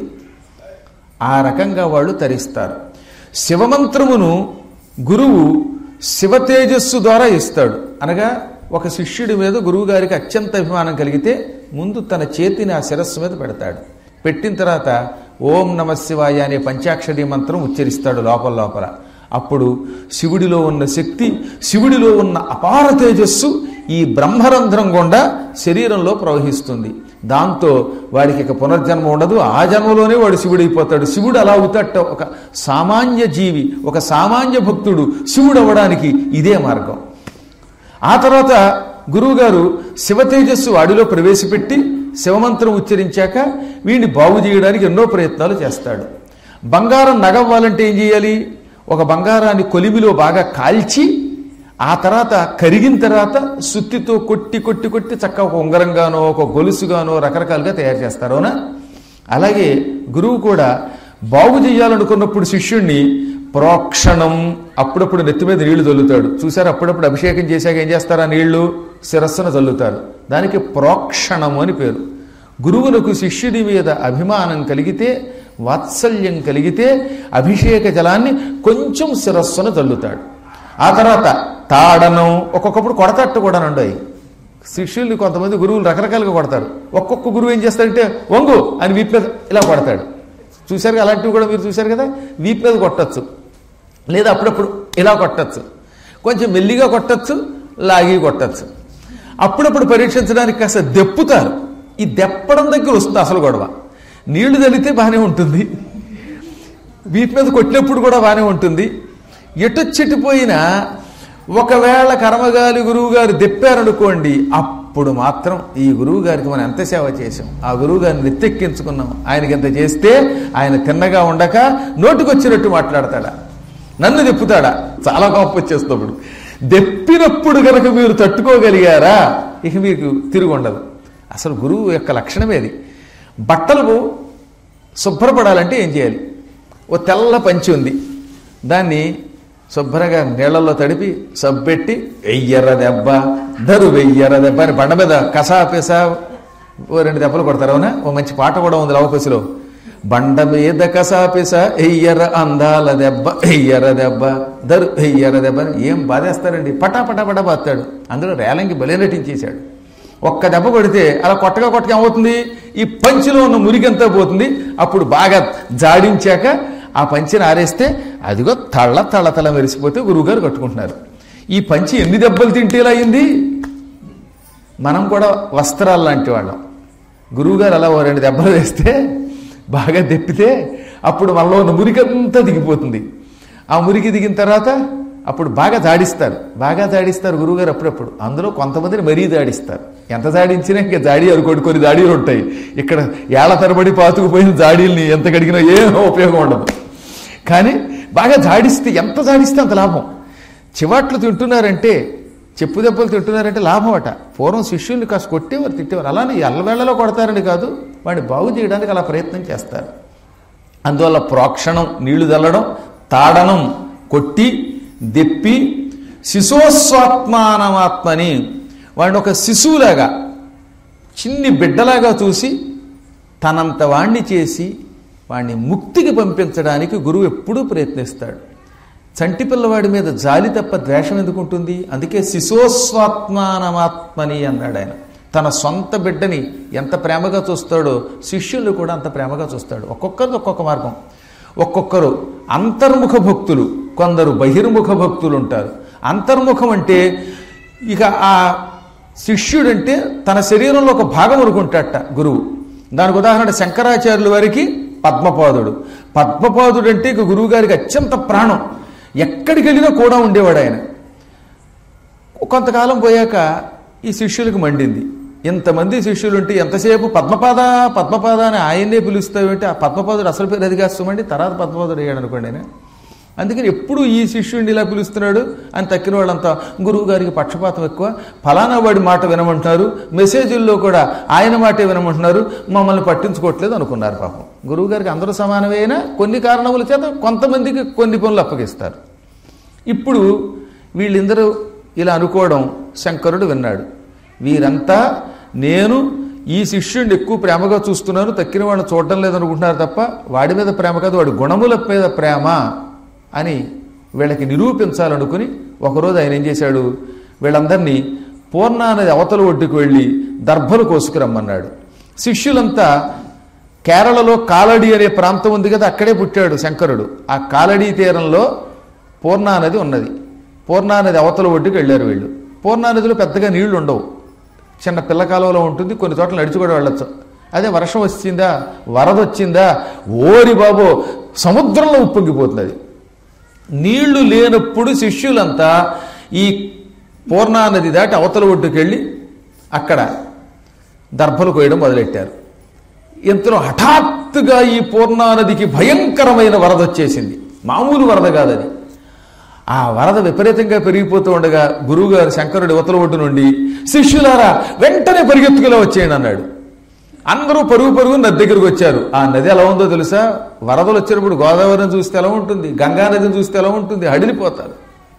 ఆ రకంగా వాళ్ళు తరిస్తారు. శివమంత్రమును గురువు శివ తేజస్సు ద్వారా ఇస్తాడు. అనగా ఒక శిష్యుడి మీద గురువు గారికి అత్యంత అభిమానం కలిగితే ముందు తన చేతిని ఆ శిరస్సు మీద పెడతాడు. పెట్టిన తర్వాత ఓం నమ శివాయ అనే పంచాక్షరి మంత్రం ఉచ్చరిస్తాడు లోపల. అప్పుడు శివుడిలో ఉన్న శక్తి, శివుడిలో ఉన్న అపార తేజస్సు ఈ బ్రహ్మరంధ్రం గుండా శరీరంలో ప్రవహిస్తుంది. దాంతో వాడికి ఇక పునర్జన్మ ఉండదు. ఆ జన్మలోనే వాడు శివుడైపోతాడు. శివుడు అలా అవుతాట. ఒక సామాన్య జీవి, ఒక సామాన్య భక్తుడు శివుడు అవ్వడానికి ఇదే మార్గం. ఆ తర్వాత గురువుగారు శివ తేజస్సు వాడిలో ప్రవేశపెట్టి శివమంత్రం ఉచ్చరించాక వీడిని బాగు చేయడానికి ఎన్నో ప్రయత్నాలు చేస్తాడు. బంగారం నగవ్వాలంటే ఏం చేయాలి? ఒక బంగారాన్ని కొలిమిలో బాగా కాల్చి ఆ తర్వాత కరిగిన తర్వాత సుత్తితో కొట్టి కొట్టి కొట్టి చక్కగా ఒక ఉంగరంగానో ఒక గొలుసుగానో రకరకాలుగా తయారు చేస్తారు. అవునా? అలాగే గురువు కూడా బాగు చేయాలనుకున్నప్పుడు శిష్యుణ్ణి ప్రోక్షణం, అప్పుడప్పుడు నెత్తి మీద నీళ్లు చల్లుతాడు. చూసారు? అప్పుడప్పుడు అభిషేకం చేశాక ఏం చేస్తారు? ఆ నీళ్లు శిరస్సును చల్లుతారు. దానికి ప్రోక్షణము అని పేరు. గురువులకు శిష్యుడి మీద అభిమానం కలిగితే, వాత్సల్యం కలిగితే అభిషేక జలాన్ని కొంచెం శిరస్సును చల్లుతాడు. ఆ తర్వాత తాడనం, ఒక్కొక్కప్పుడు కొడతట్టు కూడా నుండి శిష్యుల్ని కొంతమంది గురువులు రకరకాలుగా కొడతారు. ఒక్కొక్క గురువు ఏం చేస్తాడంటే వంగు అని వీపు మీద ఇలా కొడతాడు. చూశారు? అలాంటివి కూడా మీరు చూశారు కదా. వీపు మీద కొట్టచ్చు, లేదా అప్పుడప్పుడు ఇలా కొట్టచ్చు, కొంచెం మెల్లిగా కొట్టచ్చు, లాగి కొట్టచ్చు. అప్పుడప్పుడు పరీక్షించడానికి కాస్త దెప్పుతారు. ఈ దెప్పడం దగ్గర వస్తుంది అసలు గొడవ. నీళ్లు తల్లితే బాగానే ఉంటుంది, వీపు మీద కొట్టినప్పుడు కూడా బాగానే ఉంటుంది. ఎటొచ్చిటిపోయినా ఒకవేళ కర్మగాలి గురువు గారు దెప్పారనుకోండి, అప్పుడు మాత్రం ఈ గురువు గారికి మనం ఎంత సేవ చేసాం, ఆ గురువు గారిని నెత్తెక్కించుకున్నాం, ఆయనకి ఎంత చేస్తే ఆయన తిన్నగా ఉండక నోటికొచ్చినట్టు మాట్లాడతాడా, నన్ను దెప్పుతాడా, చాలా కోపం వచ్చేస్తప్పుడు. దెప్పినప్పుడు కనుక మీరు తట్టుకోగలిగారా ఇక మీకు తిరిగి ఉండదు. అసలు గురువు యొక్క లక్షణమేది. బట్టలు శుభ్రపడాలంటే ఏం చేయాలి? ఓ తెల్ల పంచి ఉంది, దాన్ని శుభ్రంగా నీళ్లలో తడిపి సబ్బెట్టి వెయ్యర్ర దెబ్బ వెయ్యర్ర దెబ్బ అని బండ మీద కసా పిసా ఓ 2 దెబ్బలు కొడతారు. అవునా? ఓ మంచి పాట కూడా ఉంది లవకుశలో. బండ మీద కసాపిస ఎయ్యర అందాల దెబ్బ ఎయ్యర దెబ్బ దరు ఎయ్యర దెబ్బ ఏం బాధేస్తారండి, పటా బాస్తాడు. అందులో రేలంగి బలి నటించేశాడు. ఒక్క దెబ్బ కొడితే అలా కొట్టగా ఏమవుతుంది, ఈ పంచిలో ఉన్న మురికంతా పోతుంది. అప్పుడు బాగా జాడించాక ఆ పంచిని ఆరేస్తే అదిగో తళ మెరిసిపోతే గురువుగారు కట్టుకుంటున్నారు. ఈ పంచి ఎన్ని దెబ్బలు తింటే ఇలా అయింది. మనం కూడా వస్త్రాలు లాంటి వాళ్ళం. గురువుగారు అలా 2 దెబ్బలు వేస్తే బాగా దెప్పితే అప్పుడు మనలో ఉన్న మురికంతా దిగిపోతుంది. ఆ మురికి దిగిన తర్వాత అప్పుడు బాగా జాడిస్తారు గురువుగారు అప్పుడప్పుడు. అందులో కొంతమందిని మరీ జాడిస్తారు. ఎంత జాడించినా ఇంకా జాడీ కొన్ని జాడీలు ఉంటాయి. ఇక్కడ ఏళ్ల తరబడి పాతుకుపోయిన జాడీల్ని ఎంత గడిగినా ఏం ఉపయోగం ఉండదు. కానీ బాగా జాడిస్తే, ఎంత జాడిస్తే అంత లాభం. చివాట్లు తింటున్నారంటే, చెప్పు దెబ్బలు తింటున్నారంటే లాభం అట. పూర్వం శిష్యుల్ని కాస్త కొట్టేవారు, తిట్టేవారు. అలానే ఎల్లవేళ్లలో కొడతారని కాదు, వాడిని బాగు చేయడానికి అలా ప్రయత్నం చేస్తారు. అందువల్ల ప్రోక్షణం, నీళ్లు చల్లడం, తాడనం, కొట్టి దెప్పి, శిశోస్వాత్మానమాత్మని వాడిని ఒక శిశువులాగా, చిన్ని బిడ్డలాగా చూసి తనంత వాణ్ణి చేసి వాణ్ణి ముక్తికి పంపించడానికి గురువు ఎప్పుడూ ప్రయత్నిస్తాడు. చంటి పిల్లవాడి మీద జాలి తప్ప ద్వేషం ఎందుకుంటుంది? అందుకే శిశోస్వాత్మానమాత్మని అన్నాడు ఆయన. తన సొంత బిడ్డని ఎంత ప్రేమగా చూస్తాడో శిష్యులు కూడా అంత ప్రేమగా చూస్తాడు. ఒక్కొక్కరిది ఒక్కొక్క మార్గం. ఒక్కొక్కరు అంతర్ముఖ భక్తులు, కొందరు బహిర్ముఖ భక్తులు ఉంటారు. అంతర్ముఖం అంటే ఇక ఆ శిష్యుడంటే తన శరీరంలో ఒక భాగం అనుకుంటాడట గురువు. దానికి ఉదాహరణ శంకరాచార్యుల వారికి పద్మపాదుడు అంటే ఇక గురువు గారికి అత్యంత ప్రాణం. ఎక్కడికి వెళ్ళినా కూడా ఉండేవాడు ఆయన. కొంతకాలం పోయాక ఈ శిష్యులకు మండింది. ఇంతమంది శిష్యులు ఉంటే ఎంతసేపు పద్మపాద అని ఆయన్నే పిలుస్తావేంటి? ఆ పద్మపాదుడు అసలు పేరు అది కాస్తామండి, తర్వాత పద్మపాదుడు అయ్యాడు అనుకోండి ఆయన. అందుకని ఎప్పుడు ఈ శిష్యుడిని ఇలా పిలుస్తున్నాడు అని తక్కిన వాళ్ళంతా గురువు గారికి పక్షపాతం ఎక్కువ, ఫలానా వాడి మాట వినమంటున్నారు, మెసేజ్ల్లో కూడా ఆయన మాటే వినమంటున్నారు, మమ్మల్ని పట్టించుకోవట్లేదు అనుకున్నారు. పాపం గురువు గారికి అందరూ సమానమైనా కొన్ని కారణముల చేత కొంతమందికి కొన్ని పనులు అప్పగిస్తారు. ఇప్పుడు వీళ్ళందరూ ఇలా అనుకోవడం శంకరుడు విన్నాడు. వీరంతా నేను ఈ శిష్యుడిని ఎక్కువ ప్రేమగా చూస్తున్నాను, తక్కిన వాడిని చూడటం లేదనుకుంటున్నారు తప్ప వాడి మీద ప్రేమ కాదు, వాడి గుణముల మీద ప్రేమ అని వీళ్ళకి నిరూపించాలనుకుని ఒకరోజు ఆయన ఏం చేశాడు, వీళ్ళందరినీ పూర్ణానది అవతల ఒడ్డుకు వెళ్ళి దర్భలు కోసుకురమ్మన్నాడు. శిష్యులంతా కేరళలో కాలడి అనే ప్రాంతం ఉంది కదా, అక్కడే పుట్టాడు శంకరుడు. ఆ కాలడీ తీరంలో పూర్ణానది ఉన్నది. పూర్ణానది అవతల ఒడ్డుకు వెళ్ళారు వీళ్ళు. పూర్ణానదిలో పెద్దగా నీళ్లు ఉండవు, చిన్న పిల్లకాలంలో ఉంటుంది, కొన్ని చోట్ల నడిచి కూడా వెళ్ళొచ్చు. అదే వర్షం వచ్చిందా, వరద వచ్చిందా, ఓరి బాబో సముద్రంలో ఉప్పొంగిపోతుంది. నీళ్లు లేనప్పుడు శిష్యులంతా ఈ పూర్ణానది దాటి అవతల ఒడ్డుకు వెళ్ళి అక్కడ దర్భలు కోయడం మొదలెట్టారు. ఇంతలో హఠాత్తుగా ఈ పూర్ణానదికి భయంకరమైన వరద వచ్చేసింది. మామూలు వరద కాదది. ఆ వరద విపరీతంగా పెరిగిపోతూ ఉండగా గురువుగారు శంకరుడి అవతల ఒడ్డు నుండి శిష్యులారా వెంటనే పరిగెత్తుకులా వచ్చేయండి అన్నాడు. అందరూ పరుగు నది దగ్గరకు వచ్చారు. ఆ నది ఎలా ఉందో తెలుసా? వరదలు వచ్చినప్పుడు గోదావరిని చూస్తే ఎలా ఉంటుంది, గంగా నదిని చూస్తే ఎలా ఉంటుంది, హడిలిపోతారు.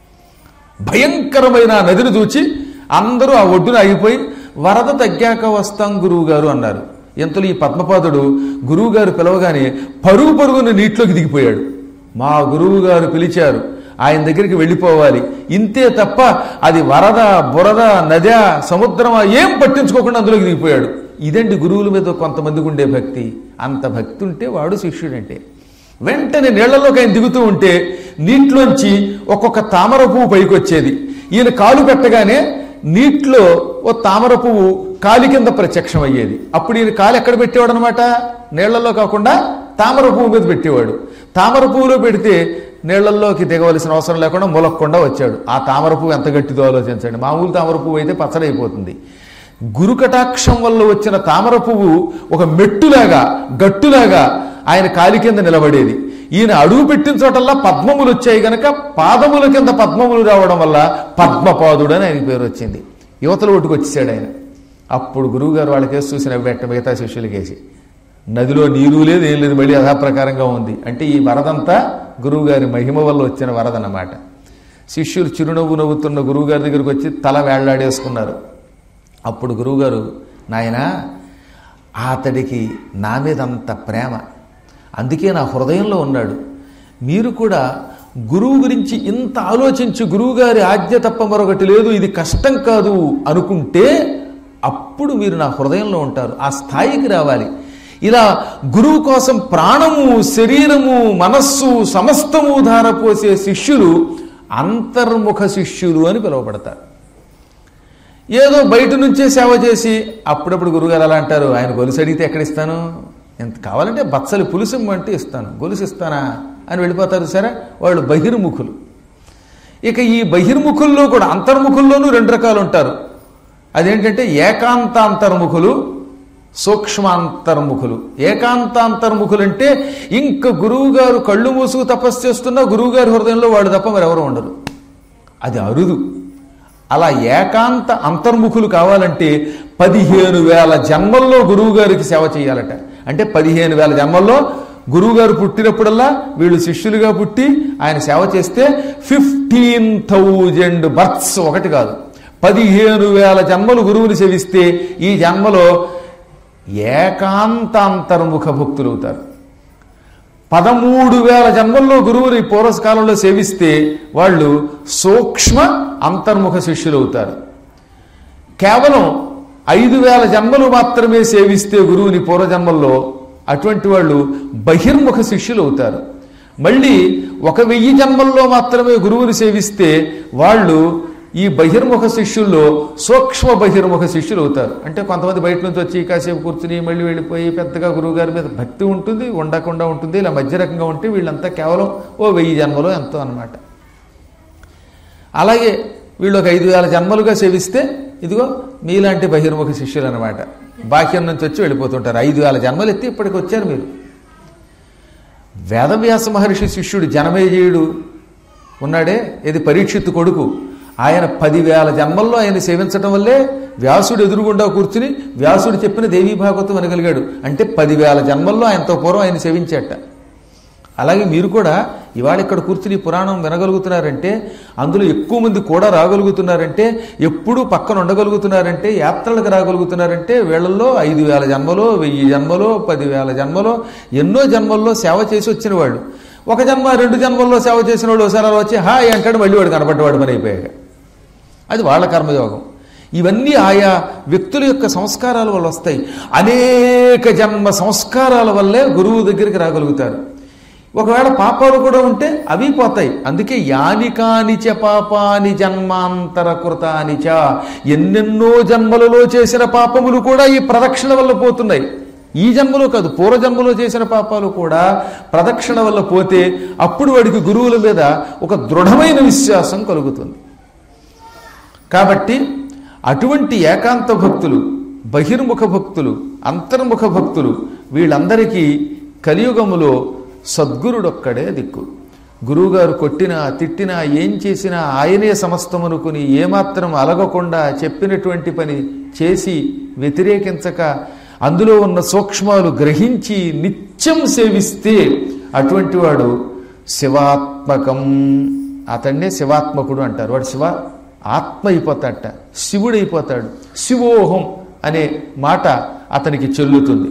భయంకరమైన ఆ నదిని చూచి అందరూ ఆ ఒడ్డున ఆగిపోయి వరద తగ్గాక వస్తాం గురువు గారు అన్నారు. ఇంతలో ఈ పద్మపాదుడు గురువు గారు పిలవగానే పరుగున నీటిలోకి దిగిపోయాడు. మా గురువు గారు పిలిచారు, ఆయన దగ్గరికి వెళ్ళిపోవాలి, ఇంతే తప్ప అది వరద బురద నదా సముద్రమా ఏం పట్టించుకోకుండా అందులోకి దిగిపోయాడు. ఇదండి గురువుల మీద కొంతమందికి ఉండే భక్తి. అంత భక్తి ఉంటే వాడు శిష్యుడంటే. వెంటనే నీళ్లలోకి ఆయన దిగుతూ ఉంటే నీటిలోంచి ఒక్కొక్క తామర పువ్వు పైకి వచ్చేది. ఈయన కాలు పెట్టగానే నీటిలో ఓ తామర పువ్వు కాలి కింద ప్రత్యక్షం అయ్యేది. అప్పుడు ఈయన కాలు ఎక్కడ పెట్టేవాడు అనమాట? నీళ్లలో కాకుండా తామర పువ్వు మీద పెట్టేవాడు. తామర పువ్వులో పెడితే నీళ్లల్లోకి దిగవలసిన అవసరం లేకుండా ములక్కుండా వచ్చాడు. ఆ తామర పువ్వు ఎంత గట్టిదో ఆలోచించండి. మామూలు తామర పువ్వు అయితే పచ్చడైపోతుంది. గురుకటాక్షం వల్ల వచ్చిన తామర పువ్వు ఒక మెట్టులాగా గట్టులాగా ఆయన కాలి కింద నిలబడేది. ఈయన అడుగు పెట్టిన చోటల్లా పద్మములు వచ్చాయి గనక పాదముల కింద పద్మములు రావడం వల్ల పద్మపాదుడు అని ఆయన పేరు వచ్చింది. యువతల ఒడ్డుకు వచ్చేసాడు ఆయన. అప్పుడు గురువుగారు వాళ్ళకేసి చూసి నవ్వేట మిగతా శిష్యులకేసి. నదిలో నీరు లేదు, ఏం లేదు, మళ్ళీ యథాప్రకారంగా ఉంది. అంటే ఈ వరదంతా గురువుగారి మహిమ వల్ల వచ్చిన వరద అన్నమాట. శిష్యులు చిరునవ్వు నవ్వుతున్న గురువుగారి దగ్గరికి వచ్చి తల వేళ్లాడేసుకున్నారు. అప్పుడు గురువుగారు, నాయనా అతడికి నా మీద అంత ప్రేమ, అందుకే నా హృదయంలో ఉన్నాడు. మీరు కూడా గురువు గురించి ఇంత ఆలోచించి గురువుగారి ఆజ్ఞ తప్ప మరొకటి లేదు, ఇది కష్టం కాదు అనుకుంటే అప్పుడు మీరు నా హృదయంలో ఉంటారు. ఆ స్థాయికి రావాలి. ఇలా గురువు కోసం ప్రాణము, శరీరము, మనస్సు సమస్తము ధారపోసే శిష్యులు అంతర్ముఖ శిష్యులు అని పిలువబడతారు. ఏదో బయట నుంచే సేవ చేసి అప్పుడప్పుడు గురువుగారు అలా అంటారు, ఆయన గొలుసు అడిగితే ఎక్కడిస్తాను, ఎంత కావాలంటే బచ్చలి పులుసు అంటే ఇస్తాను, గొలుసు ఇస్తానా అని వెళ్ళిపోతారు. సరే, వాళ్ళు బహిర్ముఖులు. ఇక ఈ బహిర్ముఖుల్లో కూడా అంతర్ముఖుల్లోనూ రెండు రకాలు ఉంటారు. అదేంటంటే ఏకాంతాంతర్ముఖులు, సూక్ష్మాంతర్ముఖులు. ఏకాంతాంతర్ముఖులు అంటే ఇంక గురువుగారు కళ్ళు మూసుకు తపస్సు చేస్తున్నా గురువుగారి హృదయంలో వాడు తప్ప మరెవరు ఉండరు. అది అరుదు. అలా ఏకాంత అంతర్ముఖులు కావాలంటే 15,000 జన్మల్లో గురువుగారికి సేవ చేయాలట. అంటే 15,000 జన్మల్లో గురువుగారు పుట్టినప్పుడల్లా వీళ్ళు శిష్యులుగా పుట్టి ఆయన సేవ చేస్తే 15,000 బర్త్స్, ఒకటి కాదు 15,000 జన్మలు గురువుని సేవిస్తే ఈ జన్మలో ఏకాంతాంతర్ముఖ భక్తులు అవుతారు. 13,000 జన్మల్లో గురువుని పూర్వకాలంలో సేవిస్తే వాళ్ళు సూక్ష్మ అంతర్ముఖ శిష్యులు అవుతారు. కేవలం 5,000 జన్మలు మాత్రమే సేవిస్తే గురువుని పూర్వజన్మల్లో అటువంటి వాళ్ళు బహిర్ముఖ శిష్యులు అవుతారు. మళ్ళీ 1,000 జన్మల్లో మాత్రమే గురువుని సేవిస్తే వాళ్ళు ఈ బహిర్ముఖ శిష్యుల్లో సూక్ష్మ బహిర్ముఖ శిష్యులు అవుతారు. అంటే కొంతమంది బయట నుంచి వచ్చి కాసేపు కూర్చుని మళ్ళీ వెళ్ళిపోయి పెద్దగా గురువుగారి మీద భక్తి ఉంటుంది, ఉండకుండా ఉంటుంది, ఇలా మధ్య రకంగా ఉంటే వీళ్ళంతా కేవలం 1,000 జన్మలో ఎంతో అన్నమాట. అలాగే వీళ్ళు 5,000 జన్మలుగా సేవిస్తే ఇదిగో మీలాంటి బహిర్ముఖ శిష్యులు అనమాట. బాహ్యం నుంచి వచ్చి వెళ్ళిపోతుంటారు. 5,000 జన్మలు ఎత్తి ఇప్పటికి వచ్చారు మీరు. వేదవ్యాస మహర్షి శిష్యుడు జనమేజయుడు ఉన్నాడే, ఇది పరీక్షిత్తు కొడుకు. ఆయన 10,000 జన్మల్లో ఆయన సేవించడం వల్లే వ్యాసుడు ఎదురుగుండా కూర్చుని వ్యాసుడు చెప్పిన దేవీ భాగవతం అనగలిగాడు. అంటే 10,000 జన్మల్లో ఆయనతో పూర్వం ఆయన సేవించేట. అలాగే మీరు కూడా ఇవాళ ఇక్కడ కూర్చుని పురాణం వినగలుగుతున్నారంటే, అందులో ఎక్కువ మంది కూడా రాగలుగుతున్నారంటే, ఎప్పుడూ పక్కన ఉండగలుగుతున్నారంటే, యాత్రలకు రాగలుగుతున్నారంటే వీళ్ళల్లో 5,000 జన్మలో, 1,000 జన్మలో, 10,000 జన్మలో, ఎన్నో జన్మల్లో సేవ చేసి వచ్చిన వాళ్ళు. 1 జన్మ 2 జన్మల్లో సేవ చేసిన వాడు ఒకసారి అలా వచ్చి హాయ్ అంటాడు, మళ్ళీ వాడు కనబడ్డవాడు పని అయిపోయాక. అది వాళ్ళ కర్మయోగం. ఇవన్నీ ఆయా వ్యక్తుల యొక్క సంస్కారాల వల్ల వస్తాయి. అనేక జన్మ సంస్కారాల వల్లే గురువు దగ్గరికి రాగలుగుతారు. ఒకవేళ పాపాలు కూడా ఉంటే అవి పోతాయి. అందుకే యానికానిచ పాపాని జన్మాంతర కృతానిచ, ఎన్నెన్నో జన్మలలో చేసిన పాపములు కూడా ఈ ప్రదక్షిణ వల్ల పోతున్నాయి. ఈ జన్మలో కాదు, పూర్వజన్మలో చేసిన పాపాలు కూడా ప్రదక్షిణ వల్ల పోతే అప్పుడు వాడికి గురువుల మీద ఒక దృఢమైన విశ్వాసం కలుగుతుంది. కాబట్టి అటువంటి ఏకాంత భక్తులు, బహిర్ముఖ భక్తులు, అంతర్ముఖ భక్తులు, వీళ్ళందరికీ కలియుగములో సద్గురుడొక్కడే దిక్కు. గురువుగారు కొట్టినా తిట్టినా ఏం చేసినా ఆయనే సమస్తమనుకుని ఏమాత్రం అలగకుండా చెప్పినటువంటి పని చేసి వ్యతిరేకించక అందులో ఉన్న సూక్ష్మాలు గ్రహించి నిత్యం సేవిస్తే అటువంటి వాడు శివాత్మకం. అతన్నే శివాత్మకుడు అంటారు. వాడు శివ ఆత్మ అయిపోతాడట, శివుడైపోతాడు. శివోహం అనే మాట అతనికి చెల్లుతుంది.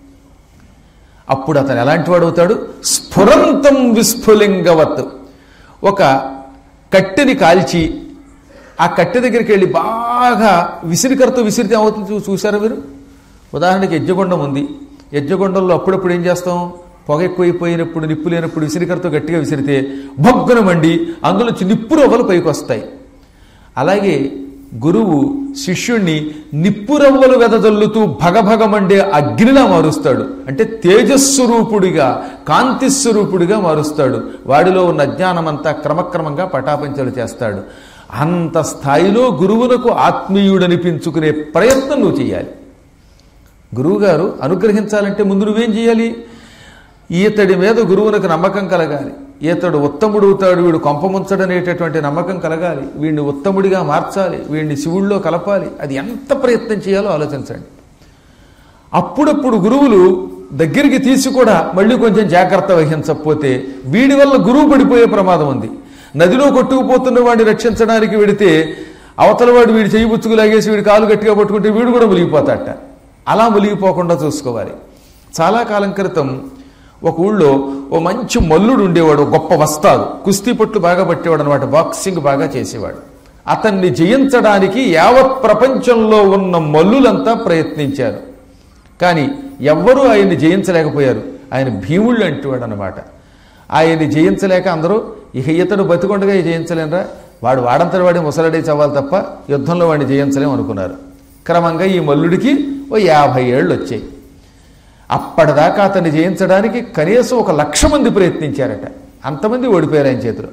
అప్పుడు అతను ఎలాంటి వాడు అవుతాడు? స్ఫురంతం విస్ఫులింగవత్. ఒక కట్టెని కాల్చి ఆ కట్టె దగ్గరికి వెళ్ళి బాగా విసిరికరతో విసిరితే ఏమవుతుంది చూసారా మీరు? ఉదాహరణకి యజ్ఞగుండం ఉంది. యజ్ఞగుండంలో అప్పుడప్పుడు ఏం చేస్తాం? పొగ ఎక్కువైపోయినప్పుడు, నిప్పు లేనప్పుడు విసిరికరతో గట్టిగా విసిరితే భగ్గున మండి అందులోంచి నిప్పు రవ్వలు పైకి వస్తాయి. అలాగే గురువు శిష్యుణ్ణి నిప్పురవ్వలు వెదజల్లుతూ భగభగమండే అగ్నిలా మారుస్తాడు. అంటే తేజస్వరూపుడిగా, కాంతిస్వరూపుడిగా మారుస్తాడు. వాడిలో ఉన్న అజ్ఞానమంతా క్రమక్రమంగా పటాపంచలు చేస్తాడు. అంత స్థాయిలో గురువునకు ఆత్మీయుడనిపించుకునే ప్రయత్నం నువ్వు చేయాలి. గురువుగారు అనుగ్రహించాలంటే ముందు నువ్వేం చేయాలి? ఈతడి మీద గురువునకు నమ్మకం కలగాలి. ఈతడు ఉత్తముడవుతాడు, వీడు కొంపముంచడనేటటువంటి నమ్మకం కలగాలి. వీడిని ఉత్తముడిగా మార్చాలి, వీడిని శివుడిలో కలపాలి. అది ఎంత ప్రయత్నం చేయాలో ఆలోచించండి. అప్పుడప్పుడు గురువులు దగ్గరికి తీసి కూడా మళ్ళీ కొంచెం జాగ్రత్త వహించకపోతే వీడి వల్ల గురువు పడిపోయే ప్రమాదం ఉంది. నదిలో కొట్టుకుపోతున్న వాడిని రక్షించడానికి వెడితే అవతల వాడు వీడి చేయి బుచ్చుకు లాగేసి వీడి కాలు గట్టిగా పట్టుకుంటే వీడు కూడా మునిగిపోతాడట. అలా మునిగిపోకుండా చూసుకోవాలి. చాలా కాలం క్రితం ఒక ఊళ్ళో ఓ మంచి మల్లుడు ఉండేవాడు, గొప్ప వస్తాడు, కుస్తీ పట్లు బాగా పట్టేవాడు అనమాట, బాక్సింగ్ బాగా చేసేవాడు. అతన్ని జయించడానికి యావత్ ప్రపంచంలో ఉన్న మల్లులంతా ప్రయత్నించారు, కానీ ఎవ్వరూ ఆయన్ని జయించలేకపోయారు. ఆయన భీముళ్ళు అంటేవాడు అనమాట. ఆయన్ని జయించలేక అందరూ ఇక ఇతడు బతికొండగా జయించలేనరా, వాడు వాడంతటి వాడి ముసలడే చవ్వాలి తప్ప యుద్ధంలో వాడిని జయించలేము అనుకున్నారు. క్రమంగా ఈ మల్లుడికి ఓ 50 ఏళ్ళు వచ్చాయి. అప్పటిదాకా అతన్ని జయించడానికి కనీసం 1,00,000 మంది ప్రయత్నించారట. అంతమంది ఓడిపోయారు ఆయన చేతిలో.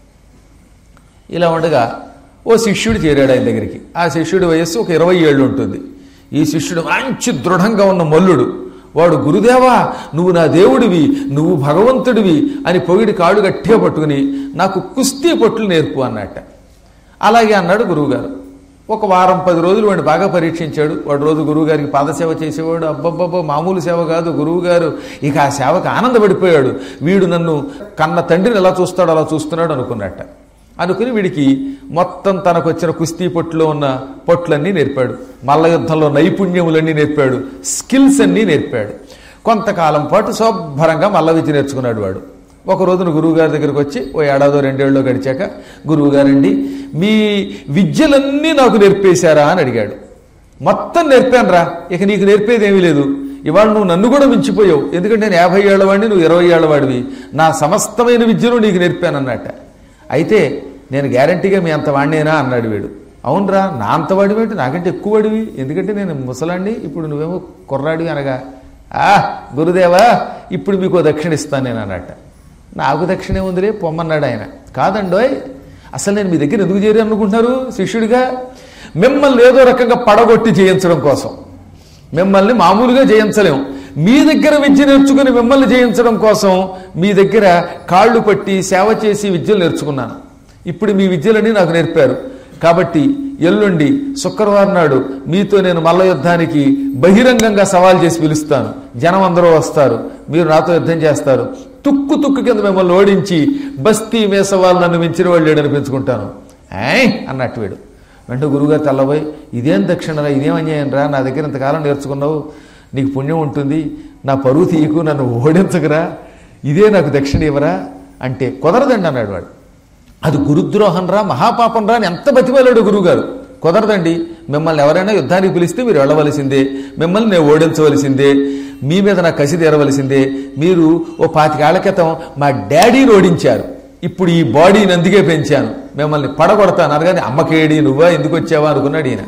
ఇలా ఉండగా ఓ శిష్యుడు చేరాడు ఆయన దగ్గరికి. ఆ శిష్యుడి వయస్సు ఒక 20 ఏళ్ళు ఉంటుంది. ఈ శిష్యుడు మంచి దృఢంగా ఉన్న మల్లుడు. వాడు గురుదేవా, నువ్వు నా దేవుడివి, నువ్వు భగవంతుడివి అని పొగిడి కాడు గట్టిగా పట్టుకుని నాకు కుస్తీ పట్లు నేర్పు అన్నట్ట. అలాగే అన్నాడు గురువుగారు. ఒక వారం 10 రోజులు వాడిని బాగా పరీక్షించాడు. వాడు రోజు గురువుగారికి పాదసేవ చేసేవాడు. అబ్బబ్బబ్బో, మామూలు సేవ కాదు. గురువుగారు ఇక ఆ సేవకు ఆనందపడిపోయాడు. వీడు నన్ను కన్న తండ్రిని ఎలా చూస్తాడో అలా చూస్తున్నాడు అనుకున్నట్ట. అనుకుని వీడికి మొత్తం తనకు వచ్చిన కుస్తీ పట్టులో ఉన్న పట్లన్నీ నేర్పాడు, మల్ల యుద్ధంలో నైపుణ్యములన్నీ నేర్పాడు, స్కిల్స్ అన్నీ నేర్పాడు. కొంతకాలం పాటు శుభ్రంగా మల్ల విద్య నేర్చుకున్నాడు వాడు. ఒక రోజున గురువుగారి దగ్గరికి వచ్చి ఓ 1 ఏడాదో 2 ఏళ్ళలో గడిచాక, గురువుగారండి మీ విద్యలన్నీ నాకు నేర్పేశారా అని అడిగాడు. మొత్తం నేర్పాను రా, ఇక నీకు నేర్పేది ఏమీ లేదు. ఇవాళ నువ్వు నన్ను కూడా మించిపోయావు, ఎందుకంటే నేను 50 ఏళ్లవాడిని, నువ్వు 20 ఏళ్లవాడివి. నా సమస్తమైన విద్యను నీకు నేర్పాను అన్నట్ట. అయితే నేను గ్యారంటీగా మీ అంత వాడినేనా అన్నాడు వీడు. అవునరా, నా అంత వాడివేంటి, నాకంటే ఎక్కువ వాడివి, ఎందుకంటే నేను ముసలాండి, ఇప్పుడు నువ్వేమో కుర్రాడివి అనగా, గురుదేవా ఇప్పుడు మీకు దక్షిణ ఇస్తాను నేను అన్నట్ట. నాకు దక్షిణే ఉందిరే పొమ్మన్నాడు ఆయన. కాదండోయ్, అసలు నేను మీ దగ్గర ఎందుకు చేరాను అనుకుంటున్నారు శిష్యుడిగా? మిమ్మల్ని ఏదో రకంగా పడగొట్టి జయించడం కోసం. మిమ్మల్ని మామూలుగా జయించలేము. మీ దగ్గర విద్య నేర్చుకుని మిమ్మల్ని జయించడం కోసం మీ దగ్గర కాళ్ళు పట్టి సేవ చేసి విద్యలు నేర్చుకున్నాను. ఇప్పుడు మీ విద్యలన్నీ నాకు నేర్పారు. కాబట్టి ఎల్లుండి శుక్రవారం నాడు మీతో నేను మల్ల యుద్ధానికి బహిరంగంగా సవాల్ చేసి పిలుస్తాను. జనం అందరూ వస్తారు, మీరు నాతో యుద్ధం చేస్తారు. తుక్కు తుక్కు కింద మిమ్మల్ని ఓడించి బస్తీ మేసవాళ్ళు నన్ను మించిన వాళ్ళు లేడనిపించుకుంటాను అన్నట్టు వీడు. వెంటనే గురువుగారు తెల్లబోయి, ఇదేం దక్షిణరా, ఇదేం అన్యాయం రా, నా దగ్గర ఇంతకాలం నేర్చుకున్నావు, నీకు పుణ్యం ఉంటుంది, నా పరువు తీయకు, నన్ను ఓడించకురా, ఇదే నాకు దక్షిణ ఇవ్వరా అంటే, కుదరదండి అన్నాడు వాడు. అది గురుద్రోహం రా, మహాపాపం రా అని ఎంత బతిమాలాడు గురువుగారు. కుదరదండి, మిమ్మల్ని ఎవరైనా యుద్ధానికి పిలిస్తే మీరు వెళ్ళవలసిందే, మిమ్మల్ని నేను ఓడించవలసిందే, మీ మీద నా కసి తీరవలసిందే. మీరు ఓ 25 ఏళ్ల క్రితం మా డాడీని ఓడించారు, ఇప్పుడు ఈ బాడీని అందుకే పెంచాను, మిమ్మల్ని పడగొడతాను అనగానే అమ్మకేడి నువ్వా ఎందుకు వచ్చావా అనుకున్నాడు ఈయన.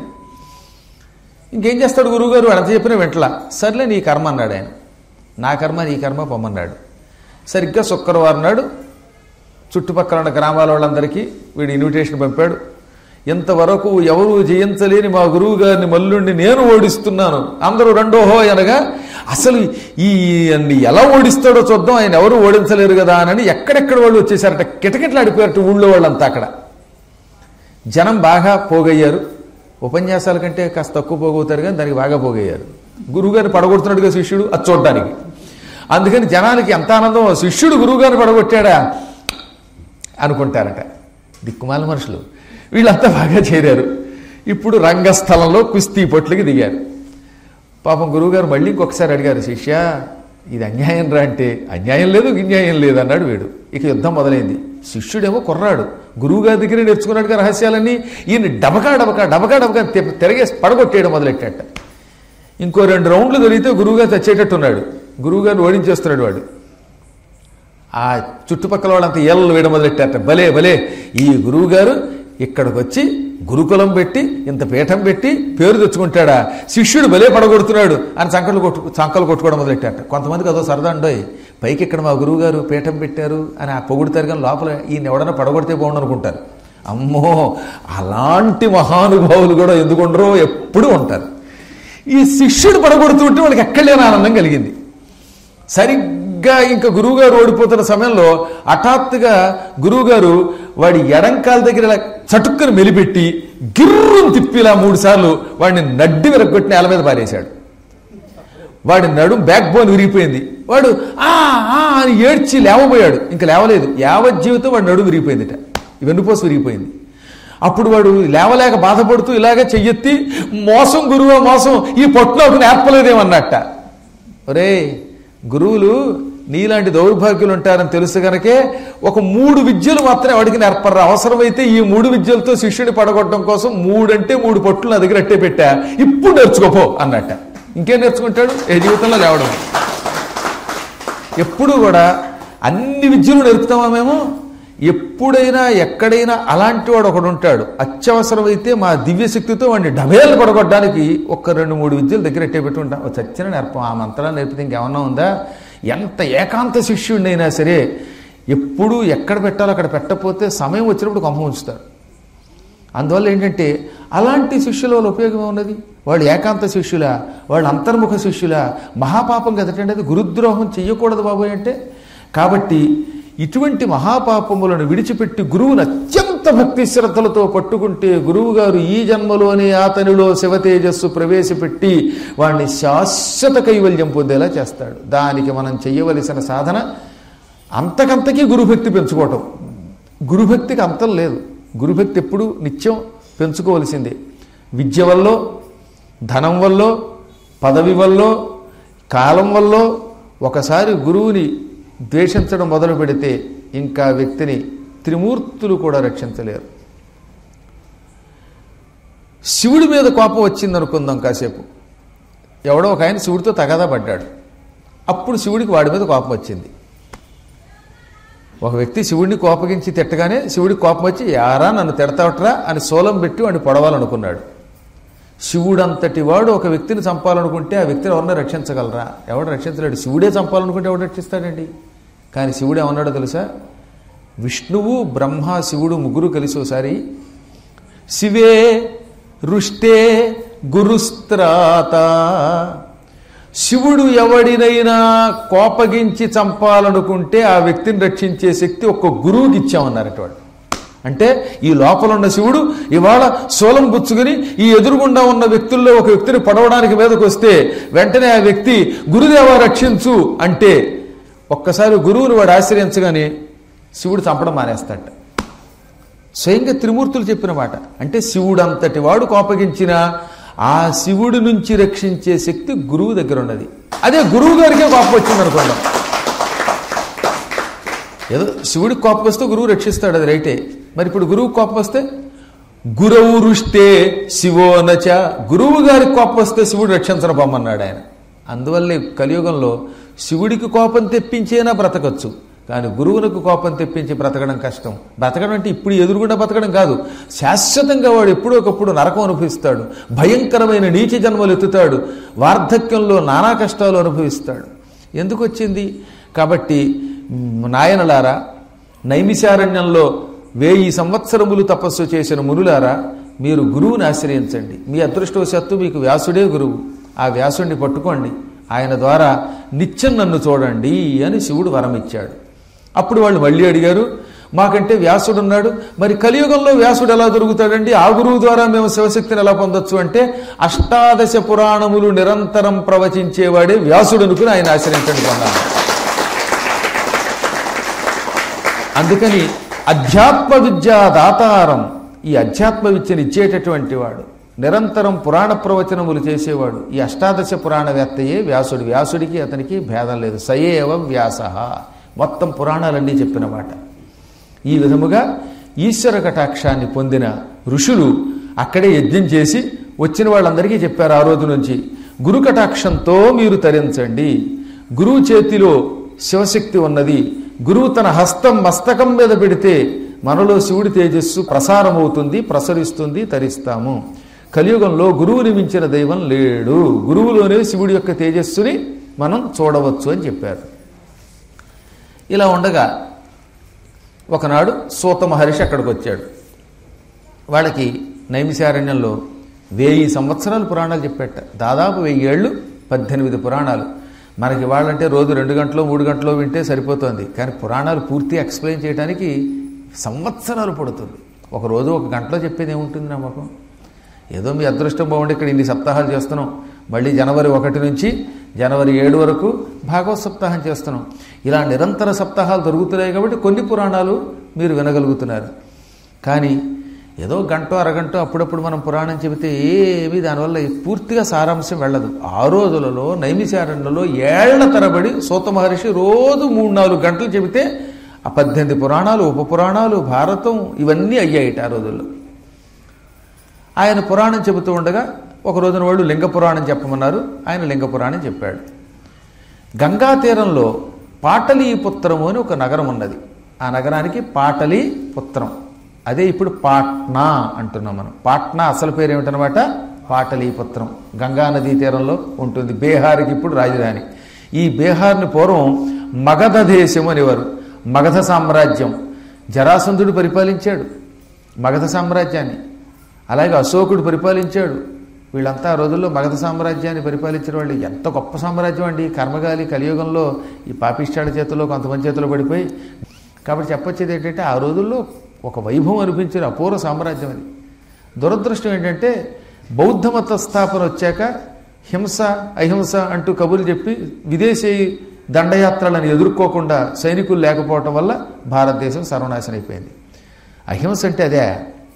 ఇంకేం చేస్తాడు గురువుగారు, అంత చెప్పిన వెంటలా సర్లే నీ కర్మ అన్నాడు ఆయన. నా కర్మ నీ కర్మ పొమ్మన్నాడు. సరిగ్గా శుక్రవారం నాడు చుట్టుపక్కల ఉన్న గ్రామాల వాళ్ళందరికీ వీడు ఇన్విటేషన్ పంపాడు. ఇంతవరకు ఎవరు జయించలేని మా గురువు గారిని మల్లుండి నేను ఓడిస్తున్నాను, అందరూ రెండోహో అనగా, అసలు ఈ ఎలా ఓడిస్తాడో చూద్దాం, ఆయన ఎవరు ఓడించలేరు కదా అని ఎక్కడెక్కడ వాళ్ళు వచ్చేసారట, కిటకిటలాడిపోయారట ఊళ్ళో వాళ్ళంతా. అక్కడ జనం బాగా పోగయ్యారు. ఉపన్యాసాల కంటే కాస్త తక్కువ పోగవుతారు కానీ దానికి బాగా పోగయ్యారు. గురువుగారిని పడగొడుతున్నాడుగా శిష్యుడు, అది చూడడానికి. అందుకని జనానికి ఎంత ఆనందం, శిష్యుడు గురువుగారిని పడగొట్టాడా అనుకుంటారట. దిక్కుమాల మనుషులు వీళ్ళంతా బాగా చేరారు. ఇప్పుడు రంగస్థలంలో కుస్తీ పొట్లకి దిగారు. పాపం గురువుగారు మళ్ళీ ఇంకొకసారి అడిగారు, శిష్య ఇది అన్యాయం రా అంటే, అన్యాయం లేదు గిన్యాయం లేదు అన్నాడు వీడు. ఇక యుద్ధం మొదలైంది. శిష్యుడేమో కుర్రాడు, గురువుగారి దగ్గర నేర్చుకున్నాడుగా రహస్యాలన్నీ. ఈయన డబకా డబకా డబకా డబకా తిరగేసి పడగొట్టేయడం మొదలెట్టాట. ఇంకో 2 రౌండ్లు జరిగితే గురువుగారు చచ్చేటట్టున్నాడు. గురువుగారిని ఓడించేస్తున్నాడు వాడు. ఆ చుట్టుపక్కల వాళ్ళంతా ఏళ్ళు వేయడం మొదలెట్టారట. భలే భలే, ఈ గురువుగారు ఇక్కడికి వచ్చి గురుకులం పెట్టి ఇంత పీఠం పెట్టి పేరు తెచ్చుకుంటాడా, శిష్యుడు భలే పడగొడుతున్నాడు అని సంకలు కొట్టుకోవడం మొదలెట్టారట. కొంతమందికి అదో సరదా ఉండోయ్, పైకి ఇక్కడ మా గురువు గారు పీఠం పెట్టారు అని ఆ పొగుడుతారు, కానీ లోపల ఈయన ఎవడన్నా పడగొడితే బాగుండు అనుకుంటారు. అమ్మో, అలాంటి మహానుభావులు కూడా ఎందుకుండరో ఎప్పుడూ ఉంటారు. ఈ శిష్యుడు పడగొడుతుంటే వాళ్ళకి ఎక్కడలేని ఆనందం కలిగింది. సరిగ్గా ఇంకా గురువుగారు ఓడిపోతున్న సమయంలో హఠాత్తుగా గురువుగారు వాడి ఎడంకాల దగ్గర ఇలా చటుక్కుని మెలిపెట్టి గిర్రం తిప్పిలా 3 సార్లు వాడిని నడ్డి విరగొట్టి నేల మీద పారేశాడు. వాడి నడుం బ్యాక్ బోన్ విరిగిపోయింది. వాడు అని ఏడ్చి లేవబోయాడు, ఇంకా లేవలేదు. యావత్ జీవితం వాడి నడుం విరిగిపోయిందిట, వెన్నుపోసు విరిగిపోయింది. అప్పుడు వాడు లేవలేక బాధపడుతూ ఇలాగే చెయ్యెత్తి, మోసం గురువా మోసం, ఈ పొట్టులోకి నేర్పలేదేమన్నట్ట. ఒరే, గురువులు నీలాంటి దౌర్భాగ్యులు ఉంటారని తెలుసు కనుకే ఒక 3 విద్యలు మాత్రమే వాడికి నేర్పరు. అవసరమైతే ఈ 3 విద్యలతో శిష్యుని పడగొట్టడం కోసం 3 అంటే 3 పట్టులు నా దగ్గర అట్టే పెట్టా, ఇప్పుడు నేర్చుకోపో అన్నట్ట. ఇంకేం నేర్చుకుంటాడు? ఏ జీవితంలో లేవడం. ఎప్పుడు కూడా అన్ని విద్యలు నేర్పుతామా మేము? ఎప్పుడైనా ఎక్కడైనా అలాంటి వాడు ఒకడు ఉంటాడు, అత్యవసరమైతే మా దివ్యశక్తితో వాడిని డబేలు పడగొట్టడానికి 1-2-3 విద్యలు దగ్గర ఎట్టే పెట్టుకుంటాం. చచ్చిన నేర్పం. ఆ మంత్రాన్ని నేర్పితే ఇంకేమన్నా ఉందా? ఎంత ఏకాంత శిష్యుడినైనా సరే ఎప్పుడు ఎక్కడ పెట్టాలో అక్కడ పెట్టకపోతే సమయం వచ్చినప్పుడు కొంప ఉంచుతారు. అందువల్ల ఏంటంటే అలాంటి శిష్యుల వల్ల ఉపయోగం ఉన్నది. వాళ్ళు ఏకాంత శిష్యులా, వాళ్ళు అంతర్ముఖ శిష్యులా? మహాపాపం కదటండి అది. గురుద్రోహం చెయ్యకూడదు బాబోయ్ అంటే. కాబట్టి ఇటువంటి మహాపాపములను విడిచిపెట్టి గురువును అత్యంత భక్తి శ్రద్ధలతో పట్టుకుంటే గురువు గారు ఈ జన్మలోనే అతనిలో శివతేజస్సు ప్రవేశపెట్టి వాడిని శాశ్వత కైవల్యం పొందేలా చేస్తాడు. దానికి మనం చెయ్యవలసిన సాధన అంతకంతకీ గురుభక్తి పెంచుకోవటం. గురుభక్తికి అంతం లేదు. గురుభక్తి ఎప్పుడు నిత్యం పెంచుకోవలసిందే. విద్య వల్ల, ధనం వల్ల, పదవి వల్ల, కాలం వల్ల ఒకసారి గురువుని ద్వేషించడం మొదలు పెడితే ఇంకా వ్యక్తిని త్రిమూర్తులు కూడా రక్షించలేరు. శివుడి మీద కోపం వచ్చిందనుకుందాం కాసేపు. ఎవడో ఒక ఆయన శివుడితో తగాదా పడ్డాడు. అప్పుడు శివుడికి వాడి మీద కోపం వచ్చింది. ఒక వ్యక్తి శివుడిని కోపగించి తిట్టగానే శివుడికి కోపం వచ్చి యారా నన్ను తిడతావట్రా అని శూలం పెట్టి వాడిని పొడవాలనుకున్నాడు. శివుడంతటి వాడు ఒక వ్యక్తిని చంపాలనుకుంటే ఆ వ్యక్తిని ఎవరిని రక్షించగలరా? ఎవడు రక్షించలేడు. శివుడే చంపాలనుకుంటే ఎవడు రక్షిస్తాడండి? కానీ శివుడు ఏమన్నాడో తెలుసా? విష్ణువు, బ్రహ్మ, శివుడు ముగ్గురు కలిసి ఒకసారి శివే రుష్టే గురుస్త్రాత, శివుడు ఎవడినైనా కోపగించి చంపాలనుకుంటే ఆ వ్యక్తిని రక్షించే శక్తి ఒక్క గురువుకి ఇచ్చామన్నారట వాడు. అంటే ఈ లోపల ఉన్న శివుడు ఇవాళ శూలం గుచ్చుకుని ఈ ఎదురుగుండా ఉన్న వ్యక్తుల్లో ఒక వ్యక్తిని పడవడానికి మీదకు వస్తే వెంటనే ఆ వ్యక్తి గురుదేవా రక్షించు అంటే ఒక్కసారి గురువుని వాడు ఆశ్రయించగానే శివుడు చంపడం మానేస్తాడు. స్వయంగా త్రిమూర్తులు చెప్పిన మాట. అంటే శివుడంతటి వాడు కోపగించిన ఆ శివుడి నుంచి రక్షించే శక్తి గురువు దగ్గర ఉన్నది. అదే గురువు గారికే కోపం వచ్చింది అనుకుందాం. ఏదో శివుడికి కోపం వస్తే గురువు రక్షిస్తాడు, అది రైటే. మరి ఇప్పుడు గురువు కోపం వస్తే గురువు రుష్టే శివోనచ, గురువు గారికి కోపం వస్తే శివుడు రక్షించడం పొమ్మన్నాడు ఆయన. అందువల్లే కలియుగంలో శివుడికి కోపం తెప్పించేనా బ్రతకచ్చు, కానీ గురువులకు కోపం తెప్పించి బ్రతకడం కష్టం. బ్రతకడం అంటే ఇప్పుడు ఎదురుగుండా బ్రతకడం కాదు, శాశ్వతంగా వాడు ఎప్పుడో ఒకప్పుడు నరకం అనుభవిస్తాడు, భయంకరమైన నీచ జన్మలు ఎత్తుతాడు, వార్ధక్యంలో నానా కష్టాలు అనుభవిస్తాడు. ఎందుకు వచ్చింది? కాబట్టి నాయనలారా, నైమిషారణ్యంలో 1000 సంవత్సరములు తపస్సు చేసిన మునులారా, మీరు గురువుని ఆశ్రయించండి. మీ అదృష్టవశాత్తు మీకు వ్యాసుడే గురువు. ఆ వ్యాసుడిని పట్టుకోండి, ఆయన ద్వారా నిత్యం నన్ను చూడండి అని శివుడు వరం ఇచ్చాడు. అప్పుడు వాళ్ళు మళ్ళీ అడిగారు, మాకంటే వ్యాసుడు ఉన్నాడు, మరి కలియుగంలో వ్యాసుడు ఎలా దొరుకుతాడండి? ఆ గురువు ద్వారా మేము శివశక్తిని ఎలా పొందొచ్చు అంటే 18 పురాణములు నిరంతరం ప్రవచించేవాడే వ్యాసుడు అనుకుని ఆయన ఆశ్రయించండి అన్నారు. అందుకని అధ్యాత్మ విద్యా దాతారం, ఈ అధ్యాత్మ విద్యను ఇచ్చేటటువంటి వాడు, నిరంతరం పురాణ ప్రవచనములు చేసేవాడు, ఈ 18 పురాణవేత్తయే వ్యాసుడు. వ్యాసుడికి అతనికి భేదం లేదు. సయేవ వ్యాస, మొత్తం పురాణాలన్నీ చెప్పిన మాట. ఈ విధముగా ఈశ్వర కటాక్షాన్ని పొందిన ఋషులు అక్కడే యజ్ఞం చేసి వచ్చిన వాళ్ళందరికీ చెప్పారు. ఆ రోజు నుంచి గురు కటాక్షంతో మీరు తరించండి. గురువు చేతిలో శివశక్తి ఉన్నది. గురువు తన హస్తం మస్తకం మీద పెడితే మనలో శివుడి తేజస్సు ప్రసారమవుతుంది, ప్రసరిస్తుంది, తరిస్తాము. కలియుగంలో గురువుని మించిన దైవం లేడు. గురువులోనే శివుడి యొక్క తేజస్సుని మనం చూడవచ్చు అని చెప్పారు. ఇలా ఉండగా ఒకనాడు సూత మహర్షి అక్కడికి వచ్చాడు. వాళ్ళకి నైమిషారణ్యంలో 1000 సంవత్సరాలు పురాణాలు చెప్పేట. దాదాపు 1000 ఏళ్ళు 18 పురాణాలు. మనకి వాళ్ళంటే రోజు 2 గంటలో 3 గంటలో వింటే సరిపోతుంది, కానీ పురాణాలు పూర్తి ఎక్స్ప్లెయిన్ చేయడానికి సంవత్సరాలు పడుతుంది. ఒక రోజు 1 గంటలో చెప్పేది ఏముంటుంది నమ్మకం? ఏదో మీ అదృష్టం బాగుండి ఇక్కడ ఇన్ని సప్తాహాలు చేస్తున్నాం. మళ్ళీ జనవరి 1 నుంచి జనవరి 7 వరకు భాగవత సప్తాహం చేస్తున్నాం. ఇలా నిరంతర సప్తాహాలు దొరుకుతున్నాయి కాబట్టి కొన్ని పురాణాలు మీరు వినగలుగుతున్నారు. కానీ ఏదో గంటో అరగంటో అప్పుడప్పుడు మనం పురాణం చెబితే ఏమీ దానివల్ల పూర్తిగా సారాంశం వెళ్ళదు. ఆ రోజులలో నైమిషారణ్యంలో ఏళ్ల తరబడి సూత మహర్షి రోజు 3-4 గంటలు చెబితే ఆ 18 పురాణాలు, ఉపపురాణాలు, భారతం ఇవన్నీ అయ్యాయిట ఆ రోజుల్లో. ఆయన పురాణం చెబుతూ ఉండగా ఒక రోజున వాళ్ళు లింగ పురాణం చెప్పమన్నారు. ఆయన లింగ పురాణం చెప్పాడు. గంగా తీరంలో పాటలీపుత్రము అని ఒక నగరం ఉన్నది. ఆ నగరానికి పాటలీపుత్రం, అదే ఇప్పుడు పాట్నా అంటున్నాం మనం. పాట్నా అసలు పేరు ఏమిటనమాట? పాటలీపుత్రం. గంగా నదీ తీరంలో ఉంటుంది. బీహార్కి ఇప్పుడు రాజధాని. ఈ బీహార్ని పూర్వం మగధ దేశం అనేవారు. మగధ సామ్రాజ్యం. జరాసంధుడు పరిపాలించాడు మగధ సామ్రాజ్యాన్ని. అలాగే అశోకుడు పరిపాలించాడు. వీళ్ళంతా ఆ రోజుల్లో మగధ సామ్రాజ్యాన్ని పరిపాలించిన వాళ్ళు. ఎంత గొప్ప సామ్రాజ్యం అండి. కర్మగాలి కలియుగంలో ఈ పాపిష్టాల చేతుల్లో కొంతమంది చేతుల్లో పడిపోయి. కాబట్టి చెప్పొచ్చేది ఏంటంటే ఆ రోజుల్లో ఒక వైభవం అనిపించిన అపూర్వ సామ్రాజ్యం అది. దురదృష్టం ఏంటంటే బౌద్ధ మత స్థాపన వచ్చాక హింస అహింస అంటూ కబుర్లు చెప్పి విదేశీ దండయాత్రలను ఎదుర్కోకుండా సైనికులు లేకపోవటం వల్ల భారతదేశం సర్వనాశనం అయిపోయింది. అహింస అంటే అదే.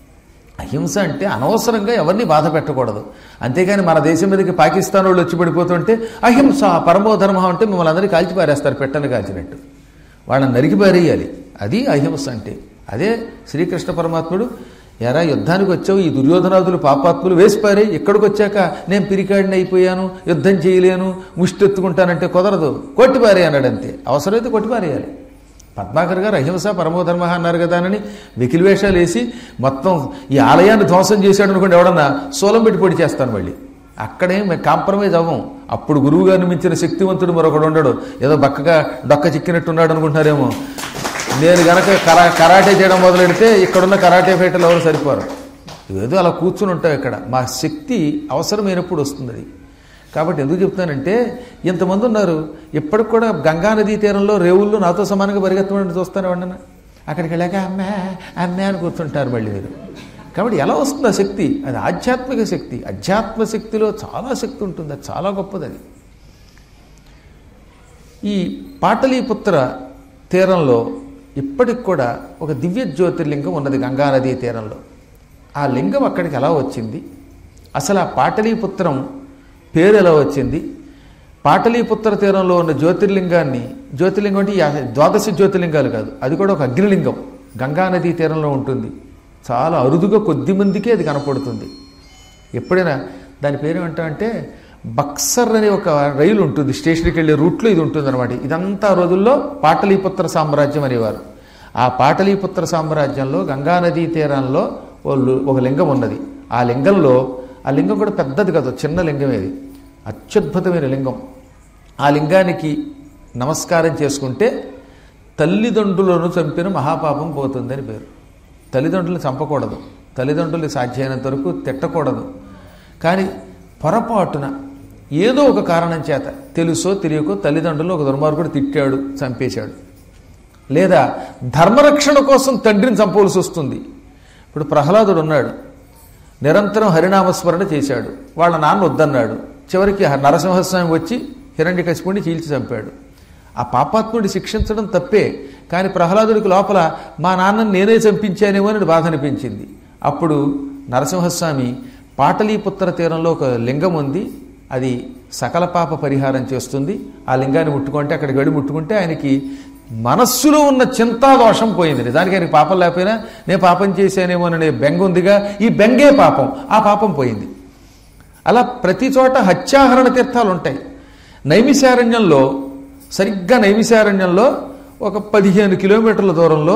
అహింస అంటే అనవసరంగా ఎవరిని బాధ పెట్టకూడదు. అంతేగాని మన దేశం మీదకి పాకిస్తాన్ వాళ్ళు వచ్చి పడిపోతుంటే అహింస పరమో ధర్మం అంటే మిమ్మల్ని అందరినీ కాల్చి పారేస్తారు, పెట్టని కాల్చినట్టు. వాళ్ళని నరికి పారేయాలి. అది అహింస అంటే. అదే శ్రీకృష్ణ పరమాత్ముడు, ఎరా యుద్ధానికి వచ్చావు, ఈ దుర్యోధనాదులు పాపాత్ములు వేసిపారే, ఇక్కడికి వచ్చాక నేను పిరికాడిని అయిపోయాను, యుద్ధం చేయలేను, ముష్టెత్తుకుంటానంటే కుదరదు, కొట్టిపారే అన్నాడు. అంతే. అవసరమైతే కొట్టిపారేయాలి. పద్మాకర్ గారు అహింస పరమోధర్మ అన్నారు కదా అని వెకిలి వేషాలు వేసి మొత్తం ఈ ఆలయాన్ని ధ్వంసం చేశాడు అనుకోండి, ఎవడన్నా సోలం పెట్టి పొడి చేస్తాను మళ్ళీ. అక్కడేం కాంప్రమైజ్ అవ్వం. అప్పుడు గురువు గారిని మించిన శక్తివంతుడు మరొకడు ఉండడు. ఏదో బక్కగా డొక్క చిక్కినట్టున్నాడు అనుకుంటున్నారేమో. నేను గనక కరాటే చేయడం మొదలెడితే ఇక్కడున్న కరాటే ఫైటర్లు ఎవరు సరిపోరు. ఏదో అలా కూర్చుని ఉంటాం ఇక్కడ. మా శక్తి అవసరమైనప్పుడు వస్తుంది అది. కాబట్టి ఎందుకు చెప్తానంటే ఇంతమంది ఉన్నారు ఇప్పటికి కూడా గంగా నదీ తీరంలో రేవుల్లో నాతో సమానంగా పరిగెత్తమని చూస్తాను వండన. అక్కడికి వెళ్ళాక అమ్మే అమ్మే అని కూర్చుంటారు మళ్ళీ మీరు. కాబట్టి ఎలా వస్తుంది ఆ శక్తి? అది ఆధ్యాత్మిక శక్తి. అధ్యాత్మ శక్తిలో చాలా శక్తి ఉంటుంది. అది చాలా గొప్పది. అది ఈ పాటలీపుత్ర తీరంలో ఇప్పటికి కూడా ఒక దివ్య జ్యోతిర్లింగం ఉన్నది గంగానదీ తీరంలో. ఆ లింగం అక్కడికి ఎలా వచ్చింది, అసలు ఆ పాటలీపుత్రం పేరు ఎలా వచ్చింది, పాటలీపుత్ర తీరంలో ఉన్న జ్యోతిర్లింగాన్ని, జ్యోతిర్లింగం అంటే 12 జ్యోతిర్లింగాలు కాదు, అది కూడా ఒక అగ్నిలింగం గంగానదీ తీరంలో ఉంటుంది. చాలా అరుదుగా కొద్ది మందికే అది కనపడుతుంది. ఎప్పుడైనా దాని పేరు ఏమంటామంటే బక్సర్ అనే ఒక రైలు ఉంటుంది, స్టేషన్కి వెళ్ళే రూట్లో ఇది ఉంటుంది అనమాట. ఇదంతా రోజుల్లో పాటలీపుత్ర సామ్రాజ్యం అనేవారు. ఆ పాటలీపుత్ర సామ్రాజ్యంలో గంగానదీ తీరంలో ఒక లింగం ఉన్నది. ఆ లింగంలో, ఆ లింగం కూడా పెద్దది కాదు, చిన్న లింగం. ఇది అత్యద్భుతమైన లింగం. ఆ లింగానికి నమస్కారం చేసుకుంటే తల్లిదండ్రులను చంపిన మహాపాపం పోతుందని పేరు. తల్లిదండ్రులను చంపకూడదు, తల్లిదండ్రులు సాధ్యమైనంత వరకు తిట్టకూడదు. కానీ పొరపాటున ఏదో ఒక కారణం చేత తెలుసో తెలియకో తల్లిదండ్రులు ఒక దుర్మార్గుడు తిట్టాడు, చంపేశాడు, లేదా ధర్మరక్షణ కోసం తండ్రిని చంపవలసి వస్తుంది. ఇప్పుడు ప్రహ్లాదుడు ఉన్నాడు, నిరంతరం హరినామస్మరణ చేశాడు, వాళ్ళ నాన్న వద్దన్నాడు. చివరికి నరసింహస్వామి వచ్చి హిరణ్యకశిపుడిని చీల్చి చంపాడు. ఆ పాపాత్ముడిని శిక్షించడం తప్పే, కానీ ప్రహ్లాదుడికి లోపల మా నాన్నని నేనే చంపించానేమో అని బాధ అనిపించింది. అప్పుడు నరసింహస్వామి పాటలీపుత్ర తీరంలో ఒక లింగం ఉంది, అది సకల పాప పరిహారం చేస్తుంది. ఆ లింగాన్ని ముట్టుకుంటే, అక్కడికి వెళ్ళి ముట్టుకుంటే ఆయనకి మనస్సులో ఉన్న చింతాదోషం పోయింది. నిజానికి ఆయనకి పాపం లేకపోయినా నేను పాపం చేశానేమోననే బెంగ ఉందిగా, ఈ బెంగే పాపం, ఆ పాపం పోయింది. అలా ప్రతి చోట హత్యాహరణ తీర్థాలు ఉంటాయి. నైమిషారణ్యంలో, సరిగ్గా నైమిషారణ్యంలో ఒక 15 కిలోమీటర్ల దూరంలో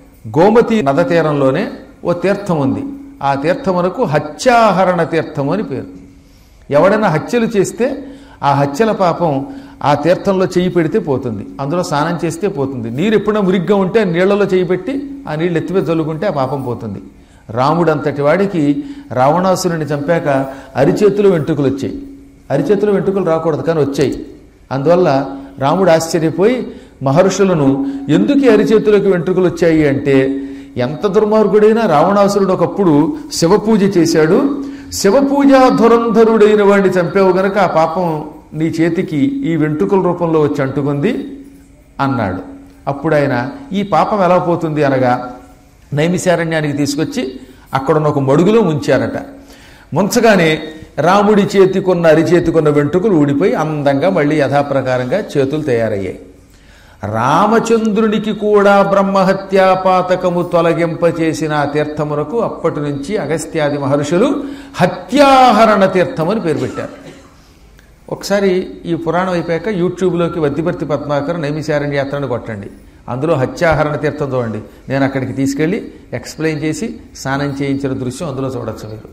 గోమతి నద తీరంలోనే ఓ తీర్థం ఉంది. ఆ తీర్థమునకు హత్యాహరణ తీర్థము అని పేరు. ఎవడైనా హత్యలు చేస్తే ఆ హత్యల పాపం ఆ తీర్థంలో చెయ్యి పెడితే పోతుంది, అందులో స్నానం చేస్తే పోతుంది. నీరు ఎప్పుడైనా మురిగ్గా ఉంటే నీళ్లలో చెయ్యి పెట్టి ఆ నీళ్ళు ఎత్తిపై చల్లుకుంటే ఆ పాపం పోతుంది. రాముడు అంతటి వాడికి రావణాసురుని చంపాక అరిచేతులు వెంట్రుకలు వచ్చాయి. అరిచేతులు వెంట్రుకలు రాకూడదు కానీ వచ్చాయి. అందువల్ల రాముడు ఆశ్చర్యపోయి మహర్షులను ఎందుకు అరిచేతులకు వెంట్రుకలు వచ్చాయి అంటే, ఎంత దుర్మార్గుడైనా రావణాసురుడు ఒకప్పుడు శివపూజ చేశాడు, శివపూజా ధురంధరుడైన వాడిని చంపావు గనక ఆ పాపం నీ చేతికి ఈ వెంట్రుకల రూపంలో వచ్చి అంటుకుంది అన్నాడు. అప్పుడు ఆయన ఈ పాపం ఎలా పోతుంది అనగా నైమిషారణ్యానికి తీసుకొచ్చి అక్కడున్న ఒక మడుగులో ముంచారట. ముంచగానే రాముడి చేతికున్న అరిచేతికున్న వెంట్రుకలు ఊడిపోయి అందంగా మళ్ళీ యథాప్రకారంగా చేతులు తయారయ్యాయి. రామచంద్రునికి కూడా బ్రహ్మహత్యా పాతకము తొలగింపచేసిన ఆ తీర్థమునకు అప్పటి నుంచి అగస్త్యాది మహర్షులు హత్యాహరణ తీర్థం అని పేరు పెట్టారు. ఒకసారి ఈ పురాణం అయిపోయాక యూట్యూబ్లోకి వద్దిపర్తి పద్మాకర్ నైమిశారణ్య యాత్రను కొట్టండి, అందులో హత్యాహరణ తీర్థం చూడండి. నేను అక్కడికి తీసుకెళ్ళి ఎక్స్ప్లెయిన్ చేసి స్నానం చేయించిన దృశ్యం అందులో చూడొచ్చు మీరు.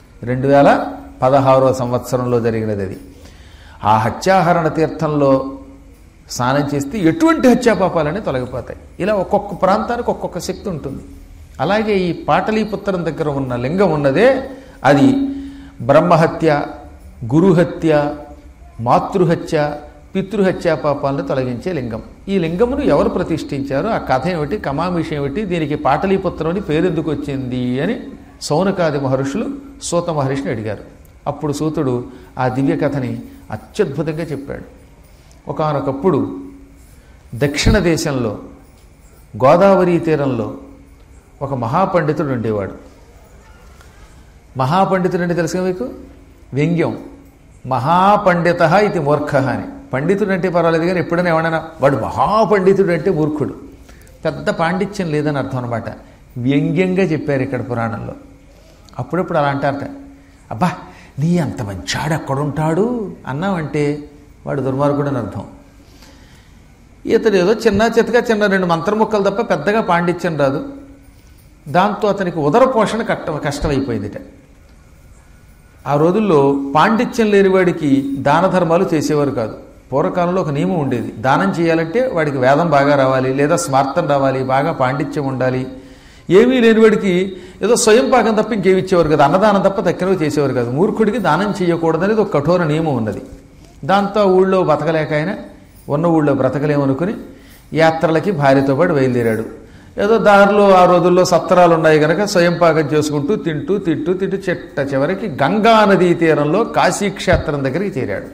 2016వ సంవత్సరంలో జరిగినది అది. ఆ హత్యాహరణ తీర్థంలో స్నానం చేస్తే ఎటువంటి హత్యాపాపాలని తొలగిపోతాయి. ఇలా ఒక్కొక్క ప్రాంతానికి ఒక్కొక్క శక్తి ఉంటుంది. అలాగే ఈ పాటలీపుత్రం దగ్గర ఉన్న లింగం ఉన్నదే, అది బ్రహ్మహత్య, గురుహత్య, మాతృహత్య, పితృహత్యా పాపాలను తొలగించే లింగం. ఈ లింగమును ఎవరు ప్రతిష్ఠించారో, ఆ కథ ఏమిటి, కమామిషం ఏమిటి, దీనికి పాటలీపుత్రం అని పేరెందుకు వచ్చింది అని సౌనకాది మహర్షులు సూత మహర్షిని అడిగారు. అప్పుడు సూతుడు ఆ దివ్య కథని అత్యద్భుతంగా చెప్పాడు. ఒకానొకప్పుడు దక్షిణ దేశంలో గోదావరి తీరంలో ఒక మహాపండితుడు ఉండేవాడు. మహాపండితుడు అంటే తెలుసుగా మీకు, వ్యంగ్యం. మహాపండిత ఇది మూర్ఖ అని. పండితుడు అంటే పర్వాలేదు కానీ ఎప్పుడైనా ఏమన్నా వాడు మహాపండితుడు అంటే మూర్ఖుడు, పెద్ద పాండిత్యం లేదని అర్థం అనమాట. వ్యంగ్యంగా చెప్పారు ఇక్కడ పురాణంలో. అప్పుడప్పుడు అలా అంటారట, అబ్బా నీ అంత మంచాడు ఎక్కడుంటాడు అన్నావంటే వాడు దుర్మార్గుడు అని అర్థం. ఇతడు ఏదో చిన్న చితగా చిన్న 2 మంత్రముక్కలు తప్ప పెద్దగా పాండిత్యం రాదు. దాంతో అతనికి ఉదర పోషణ కష్టమైపోయిందిట. ఆ రోజుల్లో పాండిత్యం లేనివాడికి దాన ధర్మాలు చేసేవారు కాదు. పూర్వకాలంలో ఒక నియమం ఉండేది, దానం చేయాలంటే వాడికి వేదం బాగా రావాలి, లేదా స్మార్థం రావాలి, బాగా పాండిత్యం ఉండాలి. ఏమీ లేనివాడికి ఏదో స్వయం పాకం తప్ప ఇంకేమి ఇచ్చేవారు కదా, అన్నదానం తప్ప తక్కినవి చేసేవారు కాదు. మూర్ఖుడికి దానం చేయకూడదనేది ఒక కఠోర నియమం ఉన్నది. దాంతో ఊళ్ళో బతకలేక ఆయన ఉన్న ఊళ్ళో బ్రతకలేమనుకుని యాత్రలకి భార్యతో పాటు బయలుదేరాడు. ఏదో దారిలో ఆ రోజుల్లో సత్రాలు ఉన్నాయి కనుక స్వయం పాకం చేసుకుంటూ తింటూ చివరికి గంగా నదీ తీరంలో కాశీక్షేత్రం దగ్గరికి చేరాడు.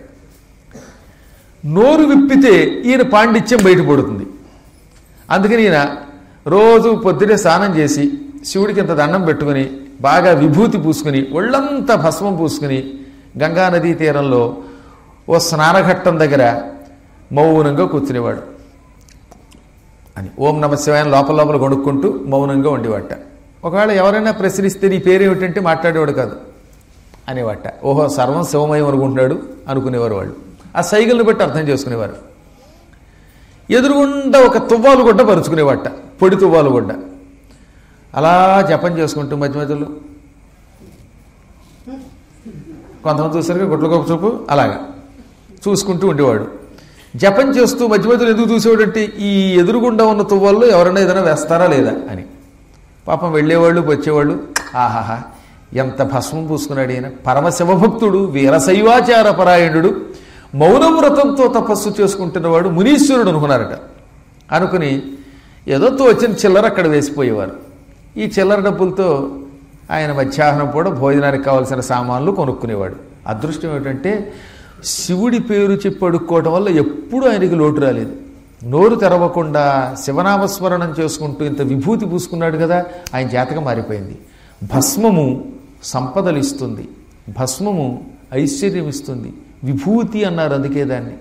నోరు విప్పితే ఈయన పాండిత్యం బయటపడుతుంది. అందుకని ఈయన రోజు పొద్దునే స్నానం చేసి శివుడికి ఇంత దండం పెట్టుకుని బాగా విభూతి పూసుకుని ఒళ్ళంతా భస్మం పూసుకుని గంగా నదీ తీరంలో ఓ స్నానఘట్టం దగ్గర మౌనంగా కూర్చునేవాడు. అని ఓం నమ శివాయ లోపల లోపల కొనుక్కుంటూ మౌనంగా ఉండేవాట. ఒకవేళ ఎవరైనా ప్రశ్నిస్తే నీ పేరేమిటంటే మాట్లాడేవాడు కాదు అనేవాట. ఓహో సర్వం శివమయం అనుకుంటున్నాడు అనుకునేవారు వాళ్ళు. ఆ సైకిల్ని బట్టి అర్థం చేసుకునేవారు. ఎదురుగుండా ఒక తువ్వాలు గుడ్డ పరుచుకునేవాట, పొడి తువ్వాలు గుడ్డ. అలా జపం చేసుకుంటూ మధ్య మధ్యలో కొంతమంది చూసరికి గుడ్లకొక చూపు అలాగా చూసుకుంటూ ఉండేవాడు. జపం చేస్తూ మధ్య మధ్యలో ఎందుకు చూసేవాడంటే ఈ ఎదురుగుండా ఉన్న తువ్వాల్లో ఎవరైనా ఏదైనా వేస్తారా లేదా అని. పాపం వెళ్ళేవాళ్ళు వచ్చేవాళ్ళు, ఆహాహా ఎంత భస్మం పూసుకున్నాడు ఈయన, పరమశివభక్తుడు, వీరశైవాచార పరాయణుడు, మౌనవ్రతంతో తపస్సు చేసుకుంటున్నవాడు, మునీశ్వరుడు అనుకున్నారట. అనుకుని ఏదో వచ్చిన చిల్లర అక్కడ వేసిపోయేవారు. ఈ చిల్లర డబ్బులతో ఆయన మధ్యాహ్నం కూడా భోజనానికి కావాల్సిన సామాన్లు కొనుక్కునేవాడు. అదృష్టం ఏమిటంటే శివుడి పేరు చెప్పి అడుక్కోవడం వల్ల ఎప్పుడూ ఆయనకి లోటు రాలేదు. నోరు తెరవకుండా శివనామస్మరణం చేసుకుంటూ ఇంత విభూతి పూసుకున్నాడు కదా, ఆయన జాతకం మారిపోయింది. భస్మము సంపదలు ఇస్తుంది, భస్మము ఐశ్వర్యం ఇస్తుంది, విభూతి అన్నారు అందుకే దాన్ని.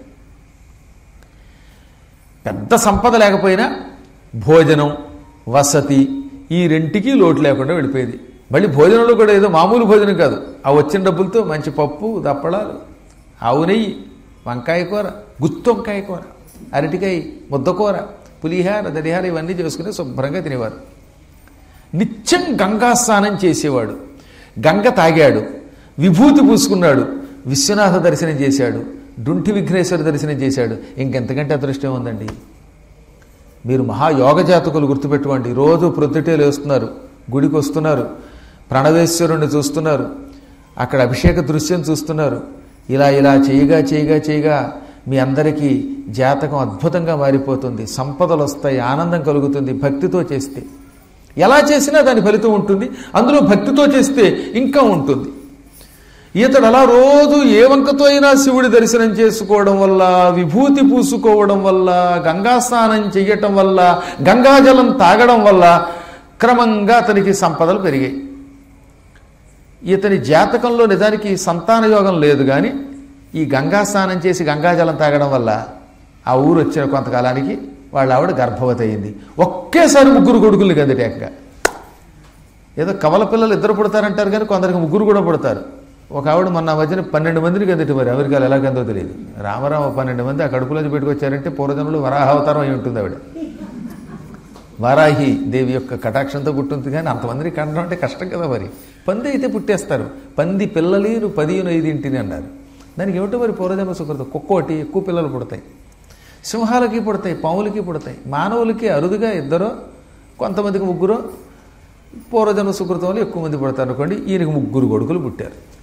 పెద్ద సంపద లేకపోయినా భోజనం వసతి ఈ రెంటికి లోటు లేకుండా వెళ్ళిపోయేది. మళ్ళీ భోజనంలో కూడా ఏదో మామూలు భోజనం కాదు, ఆ వచ్చిన డబ్బులతో మంచి పప్పు దప్పడాలు, ఆవు నెయ్యి, వంకాయ కూర, గుత్తి వంకాయ కూర, అరటికాయ ముద్దకూర, పులిహార దరిహార ఇవన్నీ చేసుకుని శుభ్రంగా తినేవారు. నిత్యం గంగా స్నానం చేసేవాడు, గంగ తాగాడు, విభూతి పూసుకున్నాడు, విశ్వనాథ దర్శనం చేశాడు, డుంఠి విఘ్నేశ్వర దర్శనం చేశాడు. ఇంకెంతకంటే అదృష్టం ఉందండి. మీరు మహాయోగ జాతకులు గుర్తుపెట్టుకోండి. రోజు ప్రొద్దుటే లేస్తున్నారు, గుడికి వస్తున్నారు, ప్రణవేశ్వరుణ్ణి చూస్తున్నారు, అక్కడ అభిషేక దృశ్యం చూస్తున్నారు. ఇలా ఇలా చేయగా చేయగా చేయగా మీ అందరికీ జాతకం అద్భుతంగా మారిపోతుంది, సంపదలు వస్తాయి, ఆనందం కలుగుతుంది. భక్తితో చేస్తే ఎలా చేసినా దాని ఫలితం ఉంటుంది, అందులో భక్తితో చేస్తే ఇంకా ఉంటుంది. ఈతడు అలా రోజు ఏ వంకతో అయినా శివుడి దర్శనం చేసుకోవడం వల్ల, విభూతి పూసుకోవడం వల్ల, గంగా స్నానం చెయ్యటం వల్ల, గంగాజలం తాగడం వల్ల క్రమంగా అతనికి సంపదలు పెరిగాయి. ఇతని జాతకంలో నిజానికి సంతాన యోగం లేదు, కానీ ఈ గంగా స్నానం చేసి గంగాజలం తాగడం వల్ల ఆ ఊరు వచ్చిన కొంతకాలానికి వాళ్ళ ఆవిడ గర్భవతి అయింది. ఒకేసారి 3 కొడుకులు గందిటేకగా. ఏదో కవల పిల్లలు 2 పుడతారంటారు, కానీ కొందరికి 3 కూడా పుడతారు. ఒక ఆవిడ మొన్న మధ్యన 12 మందిని గందిట. మరి అమెరికాలో ఎలా గందో తెలియదు. రామరామ 12 మంది ఆ కడుపులోంచి పెట్టుకొచ్చారంటే పూర్వజన్మలో వరాహావతారం అయి ఉంటుంది ఆవిడ. వారాహి దేవి యొక్క కటాక్షంతో పుట్టుంది, కానీ అంతమందిని కనడం అంటే కష్టం కదా. మరి పంది అయితే పుట్టేస్తారు. పంది పిల్లలేరు 15 అన్నారు. దానికి ఏమిటో మరి పూర్వజన్మ సుకృతం. కుక్కోటి ఎక్కువ పిల్లలు పుడతాయి, సింహాలకి పుడతాయి, పాములకి పుడతాయి, మానవులకి అరుదుగా 2, కొంతమందికి 3 పూర్వజన్మ సుకృతంలో ఎక్కువ మంది పుడతారు అనుకోండి. ఈయనకి 3 కొడుకులు పుట్టారు.